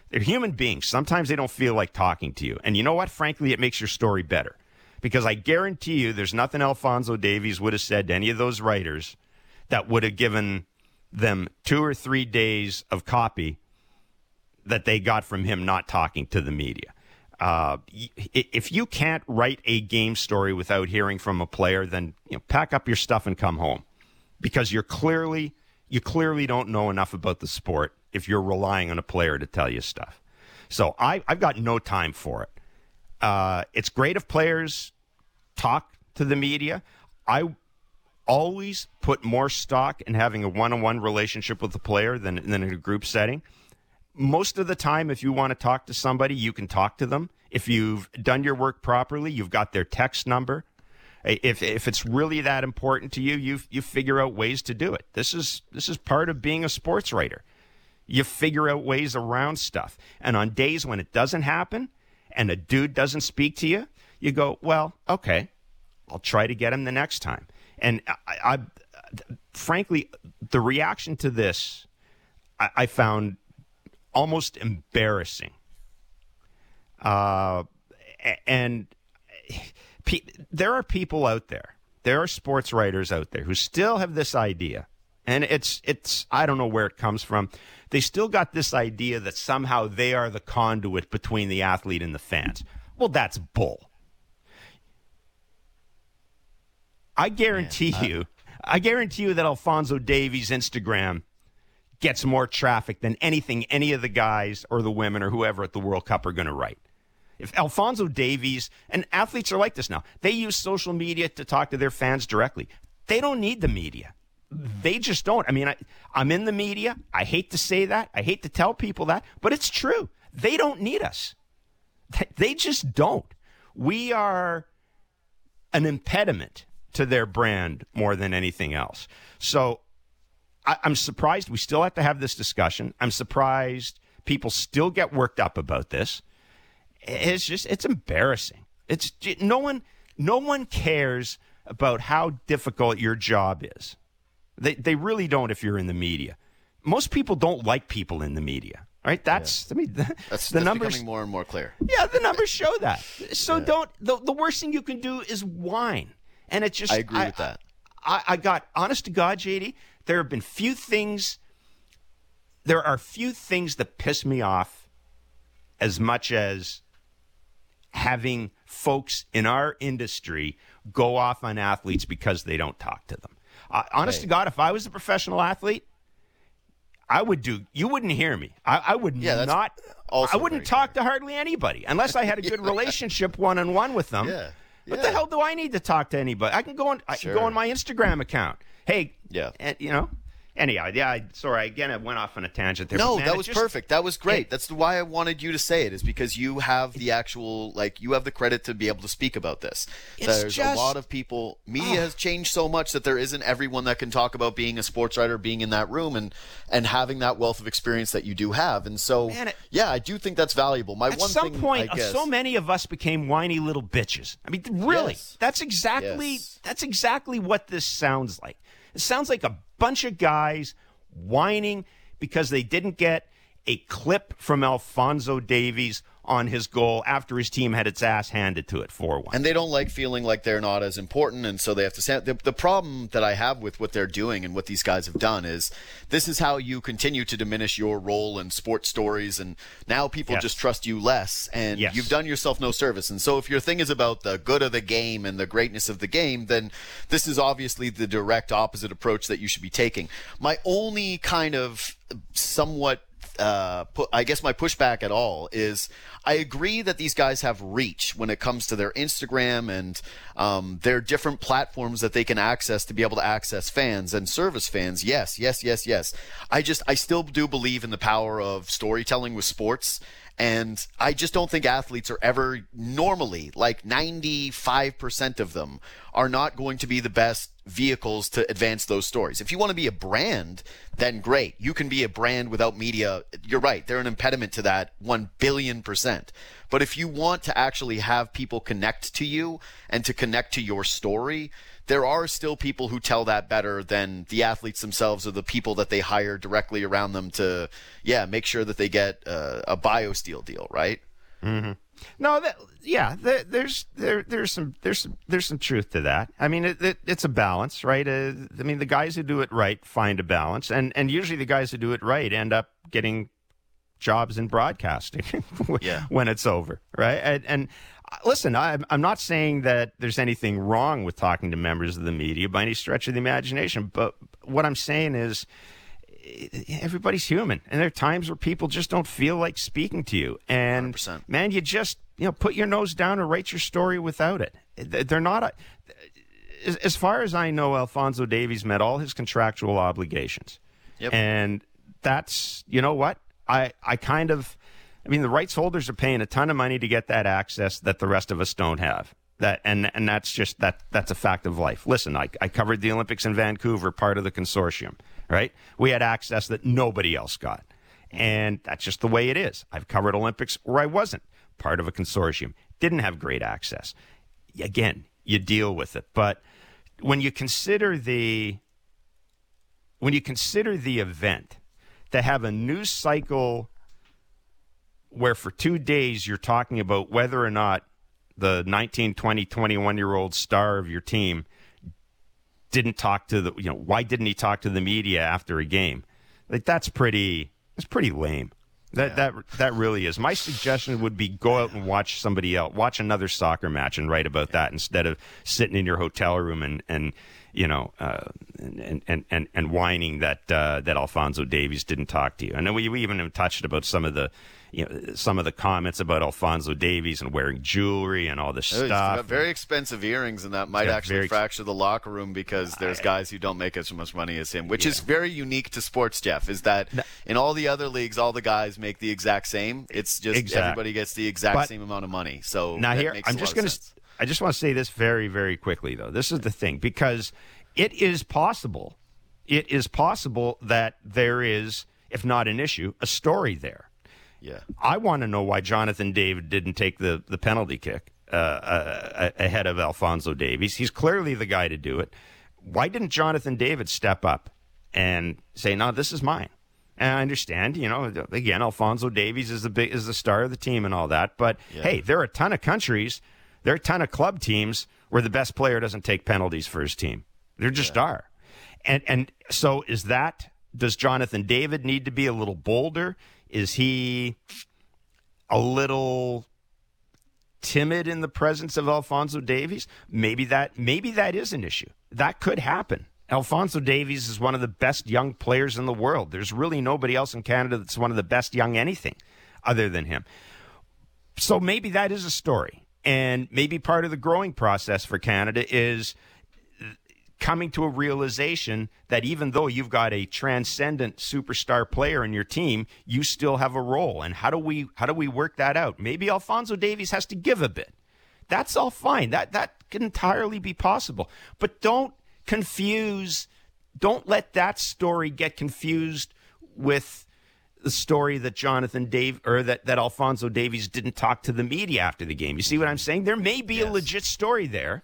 They're human beings. Sometimes they don't feel like talking to you. And you know what? Frankly, it makes your story better. Because I guarantee you there's nothing Alphonso Davies would have said to any of those writers that would have given them two or three days of copy that they got from him not talking to the media. Uh, if you can't write a game story without hearing from a player, then you know, pack up your stuff and come home. Because you're clearly, you clearly don't know enough about the sport if you're relying on a player to tell you stuff. So I, I've got no time for it. Uh, it's great if players talk to the media. I always put more stock in having a one-on-one relationship with the player than, than in a group setting. Most of the time, if you want to talk to somebody, you can talk to them. If you've done your work properly, you've got their text number. If if it's really that important to you, you you figure out ways to do it. This is this is part of being a sports writer. You figure out ways around stuff. And on days when it doesn't happen, and a dude doesn't speak to you, you go, well, okay, I'll try to get him the next time. And I, I frankly, the reaction to this, I, I found almost embarrassing. Uh, and pe- there are people out there, there are sports writers out there who still have this idea. And it's, it's, I don't know where it comes from. They still got this idea that somehow they are the conduit between the athlete and the fans. Well, that's bull. I guarantee Man, I... you, I guarantee you that Alphonso Davies' Instagram gets more traffic than anything any of the guys or the women or whoever at the World Cup are going to write. If Alphonso Davies, and athletes are like this now, they use social media to talk to their fans directly. They don't need the media. They just don't. I mean, I, I'm in the media. I hate to say that. I hate to tell people that, but it's true. They don't need us. They just don't. We are an impediment to their brand more than anything else. So I, I'm surprised we still have to have this discussion. I'm surprised people still get worked up about this. It's just, it's embarrassing. It's no one, no one cares about how difficult your job is. They they really don't if you're in the media. Most people don't like people in the media, right? That's yeah. I mean, the, that's, the that's numbers becoming more and more clear. Yeah, the numbers show that. So yeah. don't the, the worst thing you can do is whine, and it just I agree I, with that. I, I got honest to God, J D. There have been few things. There are few things that piss me off as much as having folks in our industry go off on athletes because they don't talk to them. Uh, honest right. to God, if I was a professional athlete, I would do. You wouldn't hear me. I, I would yeah, not. I wouldn't talk clear. to hardly anybody unless I had a good yeah. relationship one on one with them. Yeah. What yeah. the hell do I need to talk to anybody? I can go on. I sure. can go on my Instagram account. Hey, yeah, and, you know. Anyhow, yeah. I, sorry, again, I went off on a tangent there. No, man, that was just, perfect. That was great. It, That's why I wanted you to say it. Is because you have the actual, like, you have the credit to be able to speak about this. There's just, a lot of people. Media oh. has changed so much that there isn't everyone that can talk about being a sports writer, being in that room, and and having that wealth of experience that you do have. And so, man, it, yeah, I do think that's valuable. My at one some thing, point, I guess, so many of us became whiny little bitches. I mean, really, yes. that's exactly yes. that's exactly what this sounds like. It sounds like a bunch of guys whining because they didn't get a clip from Alphonso Davies on his goal after his team had its ass handed to it four one. And they don't like feeling like they're not as important, and so they have to say the, the problem that I have with what they're doing and what these guys have done is this is how you continue to diminish your role in sports stories, and now people yes. just trust you less, and yes. you've done yourself no service. And so if your thing is about the good of the game and the greatness of the game, then this is obviously the direct opposite approach that you should be taking. My only kind of somewhat Uh, put, I guess my pushback at all is I agree that these guys have reach when it comes to their Instagram and um, their different platforms that they can access to be able to access fans and service fans. Yes, yes, yes, yes. I just I still do believe in the power of storytelling with sports. And I just don't think athletes are ever normally, like ninety-five percent of them, are not going to be the best vehicles to advance those stories. If you want to be a brand, then great. You can be a brand without media. You're right. They're an impediment to that one billion percent. But if you want to actually have people connect to you and to connect to your story, there are still people who tell that better than the athletes themselves or the people that they hire directly around them to, yeah, make sure that they get uh, a BioSteel deal, right? Mm-hmm. No, that, yeah, there, there's there there's some there's some, there's some truth to that. I mean, it, it, it's a balance, right? Uh, I mean, the guys who do it right find a balance, and and usually the guys who do it right end up getting jobs in broadcasting yeah. when it's over, right? And, and listen, I'm I'm not saying that there's anything wrong with talking to members of the media by any stretch of the imagination, but what I'm saying is, everybody's human, and there are times where people just don't feel like speaking to you. And one hundred percent. Man, you just you know put your nose down and write your story without it. They're not a, as, as far as I know, Alphonso Davies met all his contractual obligations, yep. and that's you know what I I kind of I mean the rights holders are paying a ton of money to get that access that the rest of us don't have. That and and that's just that that's a fact of life. Listen, I I covered the Olympics in Vancouver, part of the consortium, right? We had access that nobody else got. And that's just the way it is. I've covered Olympics where I wasn't part of a consortium, didn't have great access. Again, you deal with it. But when you consider the when you consider the event, to have a news cycle where for two days you're talking about whether or not the nineteen, twenty, twenty-one-year-old star of your team didn't talk to the, you know, why didn't he talk to the media after a game? Like, that's pretty, that's pretty lame. That, yeah. that, that really is. My suggestion would be go out and watch somebody else, watch another soccer match and write about that instead of sitting in your hotel room and, and you know, uh, and, and, and, and whining that, uh, that Alphonso Davies didn't talk to you. And then we, we even touched about some of the, you know, some of the comments about Alphonso Davies and wearing jewelry and all this oh, stuff. He's got very expensive earrings, and that might yeah, actually very, fracture the locker room because there's I, guys who don't make as much money as him, which yeah. is very unique to sports, Jeff, is that no, in all the other leagues, all the guys make the exact same. It's just exactly. everybody gets the exact but, same amount of money. So now that here, makes I'm a just going to I just want to say this very, very quickly, though. This is the thing, because it is possible, it is possible that there is, if not an issue, a story there. Yeah, I want to know why Jonathan David didn't take the, the penalty kick uh, uh, ahead of Alphonso Davies. He's clearly the guy to do it. Why didn't Jonathan David step up and say, "No, this is mine"? And I understand, you know, again, Alphonso Davies is the big, is the star of the team and all that. But yeah. hey, there are a ton of countries, there are a ton of club teams where the best player doesn't take penalties for his team. There just yeah. are. And and so is that? Does Jonathan David need to be a little bolder? Is he a little timid in the presence of Alphonso Davies? Maybe that maybe that is an issue. That could happen. Alphonso Davies is one of the best young players in the world. There's really nobody else in Canada that's one of the best young anything other than him. So maybe that is a story. And maybe part of the growing process for Canada is coming to a realization that even though you've got a transcendent superstar player in your team, you still have a role. And how do we how do we work that out? Maybe Alphonso Davies has to give a bit. That's all fine. That that can entirely be possible. But don't confuse, don't let that story get confused with the story that Jonathan Dave or that, that Alphonso Davies didn't talk to the media after the game. You see what I'm saying? There may be yes. a legit story there.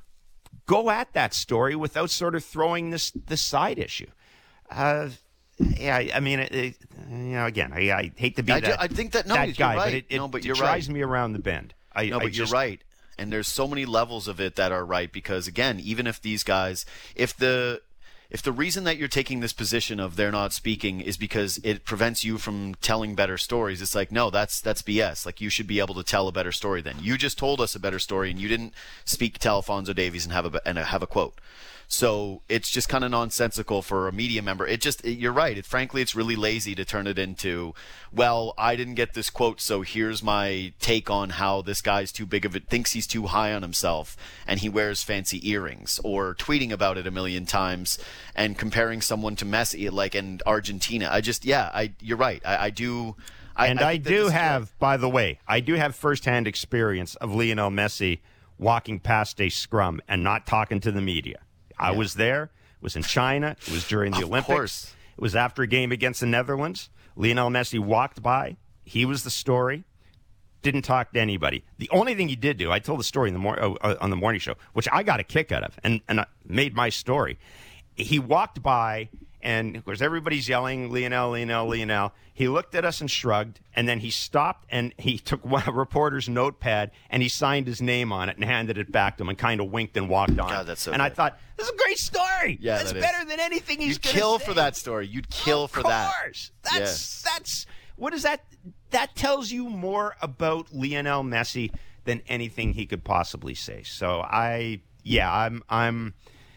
Go at that story without sort of throwing this this side issue. Uh, yeah, I mean, it, it, you know, again, I, I hate to be I, that, do, I think that no, that you're guy, right. but it, it, no, but it you're drives right. me around the bend. I, no, but I you're just, right. And there's so many levels of it that are right because, again, even if these guys, if the if the reason that you're taking this position of they're not speaking is because it prevents you from telling better stories, it's like, no, that's that's B S. Like, you should be able to tell a better story then. You just told us a better story, and you didn't speak to Alphonso Davies and have a, and have a quote. So it's just kind of nonsensical for a media member. It just, it, you're right. It, frankly, it's really lazy to turn it into, well, I didn't get this quote, so here's my take on how this guy's too big of it, thinks he's too high on himself, and he wears fancy earrings, or tweeting about it a million times and comparing someone to Messi, like in Argentina. I just, yeah, I, you're right. I, I do. I, and I, I do have, right. by the way, I do have firsthand experience of Lionel Messi walking past a scrum and not talking to the media. I yeah. was there. It was in China. It was during the of Olympics. Course. It was after a game against the Netherlands. Lionel Messi walked by. He was the story. didn't talk to anybody. The only thing he did do, I told the story in the mor- uh, on the morning show, which I got a kick out of, and and uh, made my story. He walked by, and of course everybody's yelling, Lionel, Lionel, Lionel. He looked at us and shrugged, and then he stopped and he took one, a reporter's notepad and he signed his name on it and handed it back to him and kind of winked and walked on. God, that's so and good. I thought, this is a great story. Yeah, that's that better is. than anything he's You'd going to kill say. for that story. You'd kill of for that. Of course. That's, Yes. that's, what is that? That tells you more about Lionel Messi than anything he could possibly say. So I, yeah, I'm, I'm,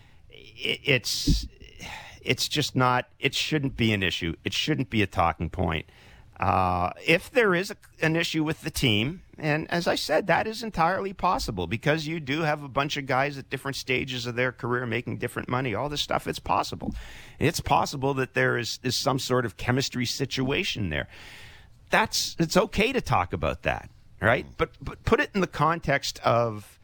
it, it's, it's just not, it shouldn't be an issue. It shouldn't be a talking point. Uh, if there is a, an issue with the team, and as I said, that is entirely possible because you do have a bunch of guys at different stages of their career making different money, all this stuff, it's possible. It's possible that there is, is some sort of chemistry situation there. That's, it's okay to talk about that, right? But, but put it in the context of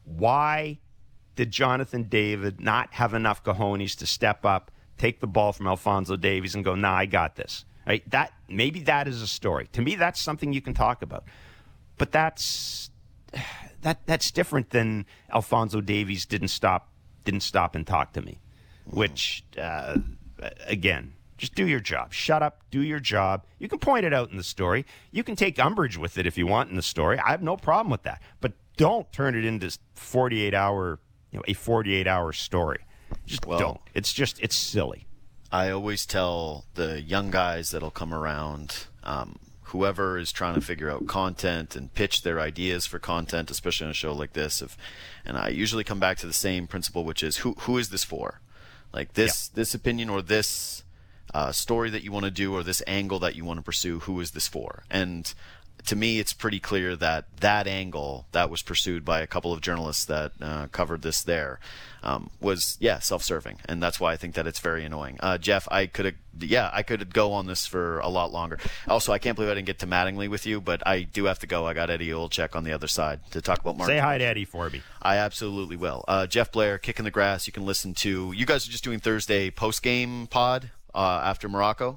why did Jonathan David not have enough cojones to step up, take the ball from Alphonso Davies and go, nah, I got this. Right? That maybe that is a story. To me, that's something you can talk about. But that's that that's different than Alphonso Davies didn't stop didn't stop and talk to me. Which uh, again, just do your job. Shut up, do your job. You can point it out in the story. You can take umbrage with it if you want in the story. I have no problem with that. But don't turn it into forty-eight hour, you know, a forty-eight hour story. Just Well, don't. It's just it's silly. I always tell the young guys that'll come around, um, whoever is trying to figure out content and pitch their ideas for content, especially on a show like this, if, and I usually come back to the same principle, which is who who is this for? Like this yeah. this opinion or this uh, story that you want to do or this angle that you want to pursue, who is this for? And to me, it's pretty clear that that angle that was pursued by a couple of journalists that uh, covered this there um, was, yeah, self-serving. And that's why I think that it's very annoying. Uh, Jeff, I could have, yeah, I could go on this for a lot longer. Also, I can't believe I didn't get to Mattingly with you, but I do have to go. I got Eddie Olczyk on the other side to talk about Martin. Say hi to Eddie for me. I absolutely will. Uh, Jeff Blair, Kicking the Grass, you can listen to. You guys are just doing Thursday post-game pod uh, after Morocco?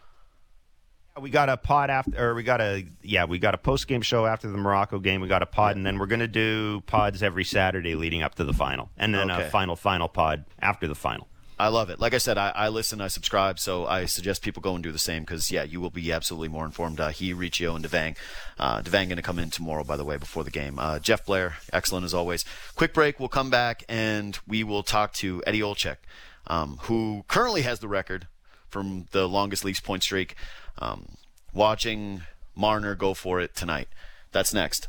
We got a pod after, or we got a, yeah, we got a post-game show after the Morocco game. We got a pod, and then we're going to do pods every Saturday leading up to the final, and then Okay. a final, final pod after the final. I love it. Like I said, I, I listen, I subscribe, so I suggest people go and do the same because, yeah, you will be absolutely more informed. Uh, he, Riccio, and Devang. Uh, Devang going to come in tomorrow, by the way, before the game. Uh, Jeff Blair, excellent as always. Quick break. We'll come back, and we will talk to Eddie Olczyk, um, who currently has the record from the longest Leafs point streak. Um, watching Marner go for it tonight. That's next.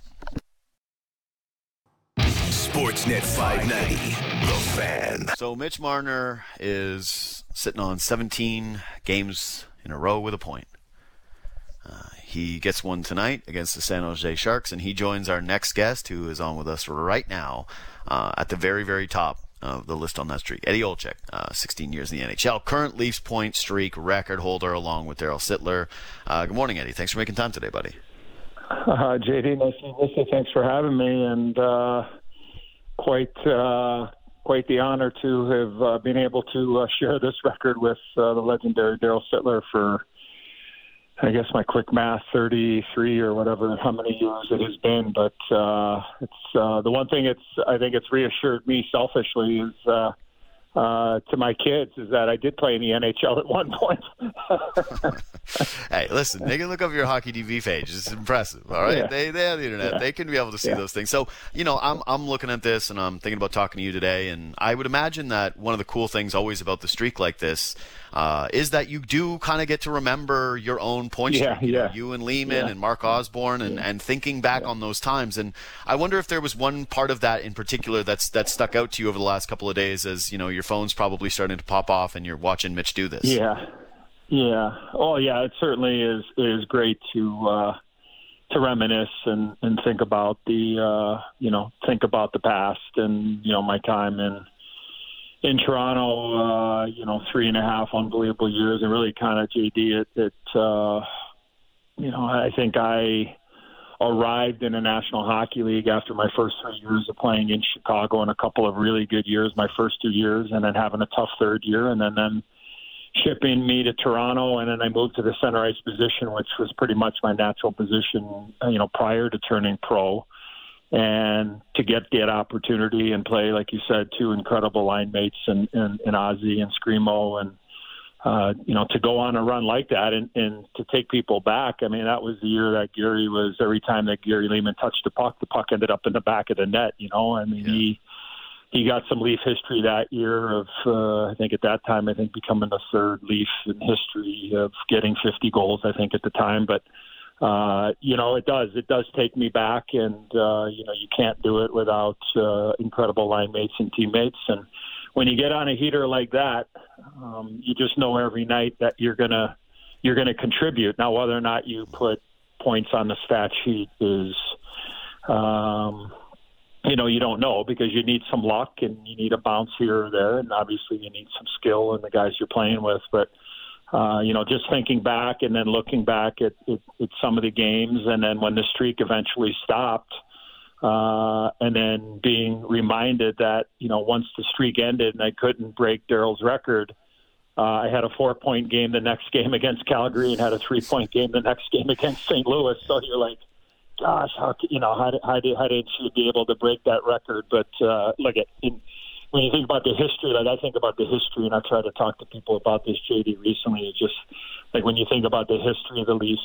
Sportsnet five ninety, The Fan. So Mitch Marner is sitting on seventeen games in a row with a point. Uh, he gets one tonight against the San Jose Sharks, and he joins our next guest, who is on with us right now uh, at the very, very top of the list on that streak. Eddie Olczyk, uh, sixteen years in the N H L, current Leafs point streak record holder, along with Daryl Sittler. Uh, good morning, Eddie. Thanks for making time today, buddy. Uh, J D, nice to meet you. Thanks for having me, and uh, quite uh, quite the honor to have uh, been able to uh, share this record with uh, the legendary Daryl Sittler for, I guess my quick math, thirty-three or whatever, how many years it has been. But uh, it's uh, the one thing it's I think it's reassured me selfishly is uh, uh, to my kids is that I did play in the N H L at one point. Hey, listen, they can look up your Hockey D V page. It's impressive, all right? Yeah. They they have the internet. Yeah. They can be able to see Yeah. those things. So, you know, I'm I'm looking at this, and I'm thinking about talking to you today, and I would imagine that one of the cool things always about the streak like this uh, is that you do kind of get to remember your own point Yeah, streak. You know, yeah. You and Lehman Yeah. and Mark Osborne, and, and thinking back on those times. And I wonder if there was one part of that in particular that's that stuck out to you over the last couple of days as, you know, your phone's probably starting to pop off and you're watching Mitch do this. Yeah, yeah. Oh, yeah. It certainly is is great to uh, to reminisce and, and think about the uh, you know think about the past and you know my time in in Toronto. Uh, you know, three and a half unbelievable years, and really kind of J D. It, it uh, you know I think I arrived in the National Hockey League after my first three years of playing in Chicago and a couple of really good years, my first two years, and then having a tough third year, and then then shipping me to Toronto, and then I moved to the center ice position, which was pretty much my natural position, you know, prior to turning pro. And to get that opportunity and play, like you said, two incredible line mates and, and, and Ozzy and Screamo, and uh, you know, to go on a run like that and, and to take people back. I mean, that was the year that Gary was. Every time that Gary Leeman touched the puck, the puck ended up in the back of the net. You know, I mean, yeah. he. He got some Leaf history that year of, uh, I think at that time, I think becoming the third Leaf in history of getting fifty goals, I think at the time. But, uh, you know, it does. It does take me back. And, uh, you know, you can't do it without uh, incredible line mates and teammates. And when you get on a heater like that, um, you just know every night that you're going to you're gonna contribute. Now, whether or not you put points on the stat sheet is um, – you know, you don't know because you need some luck and you need a bounce here or there. And obviously you need some skill in the guys you're playing with. But, uh, you know, just thinking back and then looking back at, at, at some of the games, and then when the streak eventually stopped, uh, and then being reminded that, you know, once the streak ended and I couldn't break Daryl's record, uh, I had a four-point game the next game against Calgary and had a three-point game the next game against Saint Louis. So you're like, gosh, how you know how did how did how did she be able to break that record? But uh, look at in, when you think about the history, like I think about the history, and I try to talk to people about this, J D, recently. It's just like when you think about the history of the Leafs,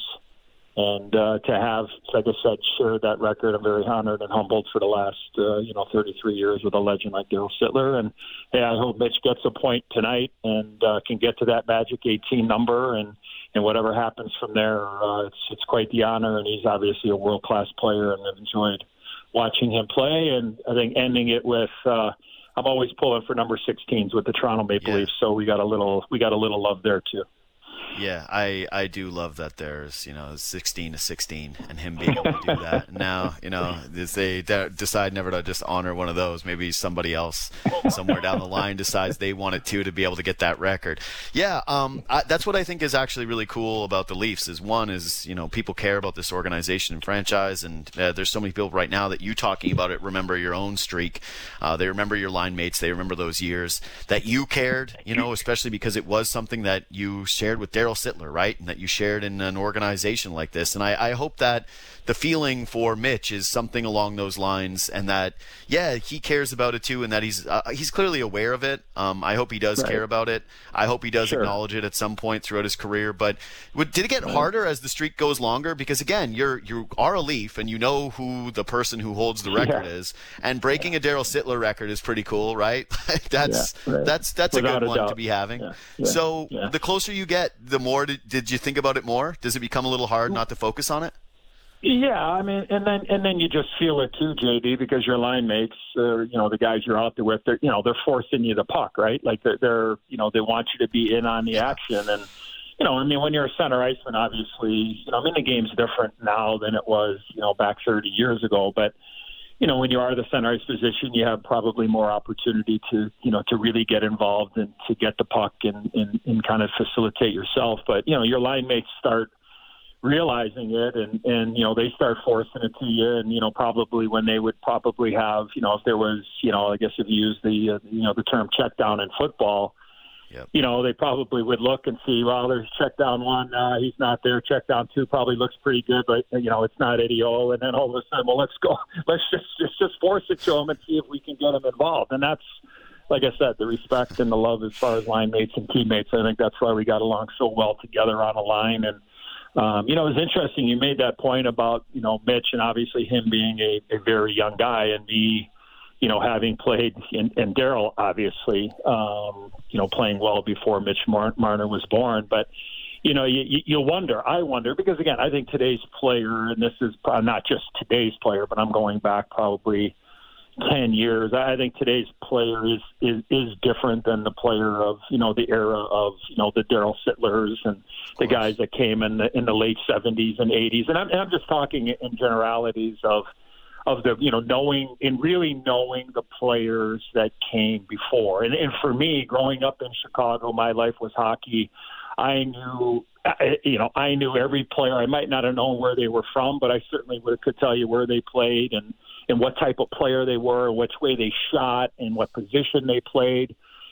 and uh, to have, like I said, shared that record, I'm very honored and humbled for the last uh, you know thirty-three years with a legend like Daryl Sittler. And hey, I hope Mitch gets a point tonight and uh, can get to that magic eighteen number and. And whatever happens from there, uh, it's it's quite the honor. And he's obviously a world-class player, and I've enjoyed watching him play. And I think ending it with, uh, I'm always pulling for number sixteens with the Toronto Maple yeah. Leafs. So we got a little we got a little love there too. Yeah, I, I do love that there's, you know, sixteen to sixteen and him being able to do that. And now, you know, if they de- decide never to just honor one of those, maybe somebody else somewhere down the line decides they want it too to be able to get that record. Yeah, um, I, that's what I think is actually really cool about the Leafs is one is, you know, people care about this organization and franchise, and uh, there's so many people right now that you talking about it remember your own streak. Uh, they remember your line mates. They remember those years that you cared, you know, especially because it was something that you shared with Daryl Sittler, right? And that you shared in an organization like this. And I, I hope that the feeling for Mitch is something along those lines, and that, yeah, he cares about it too, and that he's uh, he's clearly aware of it. Um, I hope he does right. care about it. I hope he does sure. acknowledge it at some point throughout his career. But would, did it get right. harder as the streak goes longer? Because again, you're you are a Leaf, and you know who the person who holds the record yeah. is, and breaking a Daryl Sittler record is pretty cool, right? that's yeah, right. that's that's Without a good a one doubt. to be having. Yeah. Yeah. So yeah. the closer you get, the more did, did you think about it more? Does it become a little hard not to focus on it? Yeah, I mean, and then and then you just feel it too, J D, because your line mates, uh, you know, the guys you're out there with, they're you know they're forcing you the puck, right? Like they're, they're you know they want you to be in on the action, and you know, I mean, when you're a center iceman, obviously, you know, I mean, the game's different now than it was, you know, back thirty years ago, but. You know, when you are the center ice position, you have probably more opportunity to, you know, to really get involved and to get the puck and, and, and kind of facilitate yourself. But, you know, your line mates start realizing it and, and, you know, they start forcing it to you. And, you know, probably when they would probably have, you know, if there was, you know, I guess if you use the, uh, you know, the term check down in football, Yep. you know, they probably would look and see, well, there's check down one, uh, he's not there. Check down two probably looks pretty good, but, you know, it's not Eddie O. And then all of a sudden, well, let's go. Let's just, just, just force it to him and see if we can get him involved. And that's, like I said, the respect and the love as far as line mates and teammates. I think that's why we got along so well together on a line. And, um, you know, it was interesting. You made that point about, you know, Mitch and obviously him being a, a very young guy and me, you know, having played, in, and Daryl, obviously, um, you know, playing well before Mitch Mar- Marner was born. But, you know, you, you wonder, I wonder, because, again, I think today's player, and this is not just today's player, but I'm going back probably ten years. I think today's player is, is, is different than the player of, you know, the era of, you know, the Daryl Sittlers and the guys that came in the, in the late seventies and eighties. And I'm, and I'm just talking in generalities of, of the, you know, knowing and really knowing the players that came before. And, and for me, growing up in Chicago, my life was hockey. I knew, you know, I knew every player. I might not have known where they were from, but I certainly would, could tell you where they played and, and what type of player they were, which way they shot, and what position they played.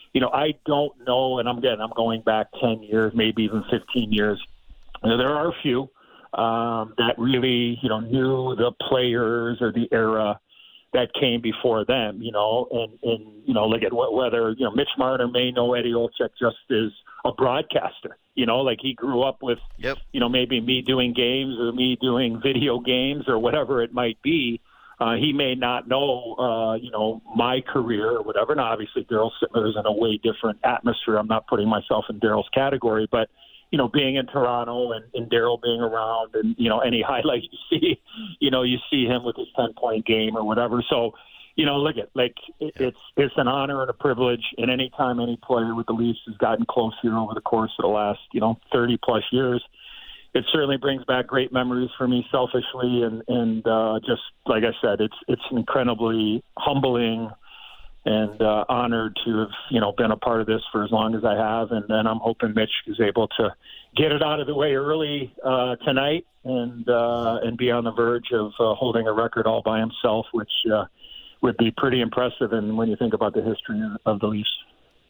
you know, I don't know, and I'm again, I'm going back ten years, maybe even fifteen years. You know, there are a few um, that really, you know, knew the players or the era that came before them, you know, and, and you know, look at whether, you know, Mitch Marner may know Eddie Olczyk just as a broadcaster, you know, like he grew up with, yep. you know, maybe me doing games or me doing video games or whatever it might be. Uh, he may not know, uh, you know, my career or whatever. And obviously Daryl Sittler is in a way different atmosphere. I'm not putting myself in Daryl's category, but, you know, being in Toronto and, and Daryl being around and, you know, any highlight you see, you know, you see him with his ten-point game or whatever. So, you know, look at, like, it, it's it's an honor and a privilege. And any time any player with the Leafs has gotten close here over the course of the last, you know, thirty-plus years, it certainly brings back great memories for me selfishly. And, and uh, just, like I said, it's it's incredibly humbling and uh, honored to have, you know, been a part of this for as long as I have. And then I'm hoping Mitch is able to get it out of the way early uh, tonight and uh, and be on the verge of uh, holding a record all by himself, which uh, would be pretty impressive. And when you think about the history of the Leafs.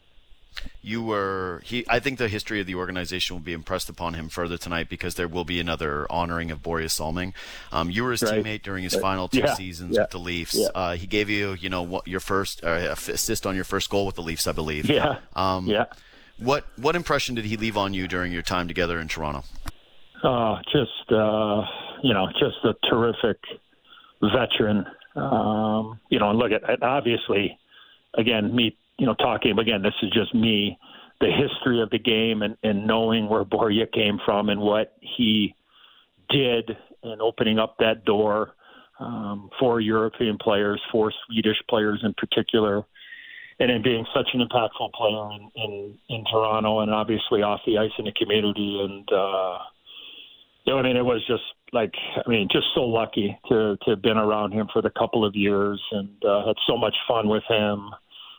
You were he. I think the history of the organization will be impressed upon him further tonight because there will be another honoring of Borje Salming. Um, you were his right. teammate during his right. final two yeah. seasons yeah. with the Leafs. Yeah. Uh, he gave you, you know, what your first uh, assist on your first goal with the Leafs, I believe. Yeah. Um, yeah. What what impression did he leave on you during your time together in Toronto? Uh, just uh, you know, just a terrific veteran. Um, you know, and look at obviously, again, me. You know, talking, again, this is just me, the history of the game and, and knowing where Borje came from and what he did and opening up that door um, for European players, for Swedish players in particular, and then being such an impactful player in, in, in Toronto and obviously off the ice in the community. And, uh, you know, I mean, it was just like, I mean, just so lucky to, to have been around him for the couple of years and uh, had so much fun with him.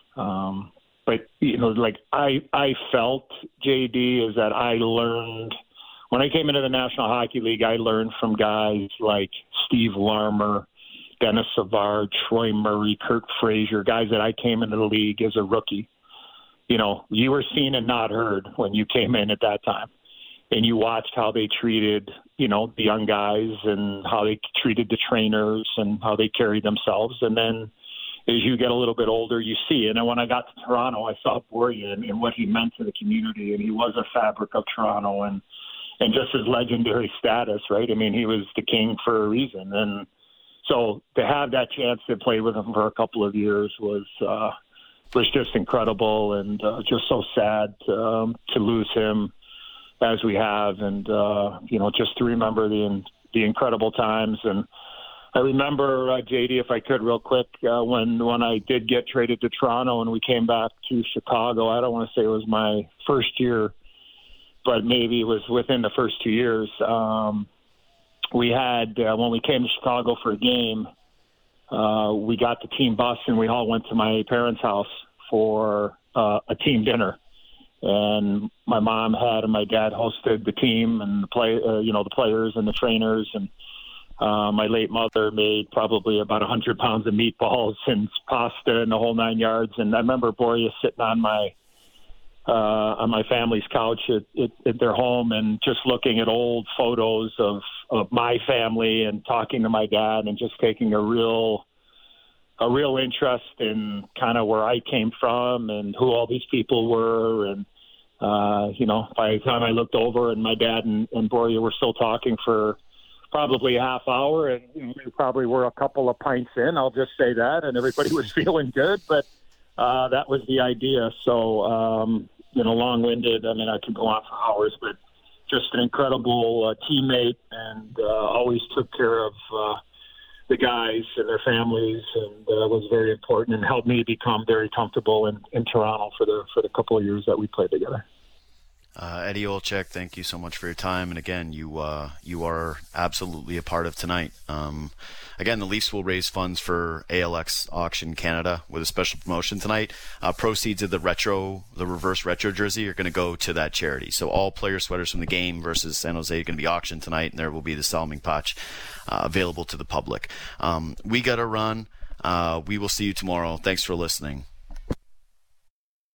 Um, but, you know, like I, I felt, J D, is that I learned when I came into the National Hockey League, I learned from guys like Steve Larmer, Dennis Savard, Troy Murray, Kurt Frazier, guys that I came into the league as a rookie. You know, you were seen and not heard when you came in at that time. And you watched how they treated, you know, the young guys and how they treated the trainers and how they carried themselves. And then as you get a little bit older, you see it. And when I got to Toronto, I saw Borje and, and what he meant to the community, and he was a fabric of Toronto and and just his legendary status, right? I mean, he was the king for a reason. And so to have that chance to play with him for a couple of years was uh, was just incredible and uh, just so sad um, to lose him as we have. And, uh, you know, just to remember the the incredible times. And I remember, uh, J D, if I could real quick, uh, when, when I did get traded to Toronto and we came back to Chicago, I don't want to say it was my first year, but maybe it was within the first two years. Um, we had, uh, when we came to Chicago for a game, uh, we got the team bus and we all went to my parents' house for uh, a team dinner. And my mom had and my dad hosted the team and the play, uh, you know, the players and the trainers. And Uh, my late mother made probably about one hundred pounds of meatballs and pasta and the whole nine yards. And I remember Borje sitting on my uh, on my family's couch at, at, at their home and just looking at old photos of, of my family and talking to my dad and just taking a real a real interest in kind of where I came from and who all these people were. And, uh, you know, by the time I looked over and my dad and, and Borje were still talking for probably a half hour, and you know, we probably were a couple of pints in, I'll just say that, and everybody was feeling good, but uh, that was the idea. So, um, you know, long-winded, I mean, I could go on for hours, but just an incredible uh, teammate and uh, always took care of uh, the guys and their families, and uh, was very important and helped me become very comfortable in, in Toronto for the for the couple of years that we played together. Uh, Eddie Olczyk, thank you so much for your time. And again, you uh, you are absolutely a part of tonight. Um, again, the Leafs will raise funds for A L X Auction Canada with a special promotion tonight. Uh, proceeds of the retro, the reverse retro jersey are going to go to that charity. So all player sweaters from the game versus San Jose are going to be auctioned tonight, and there will be the Salming patch uh, available to the public. Um, we got to run. Uh, we will see you tomorrow. Thanks for listening.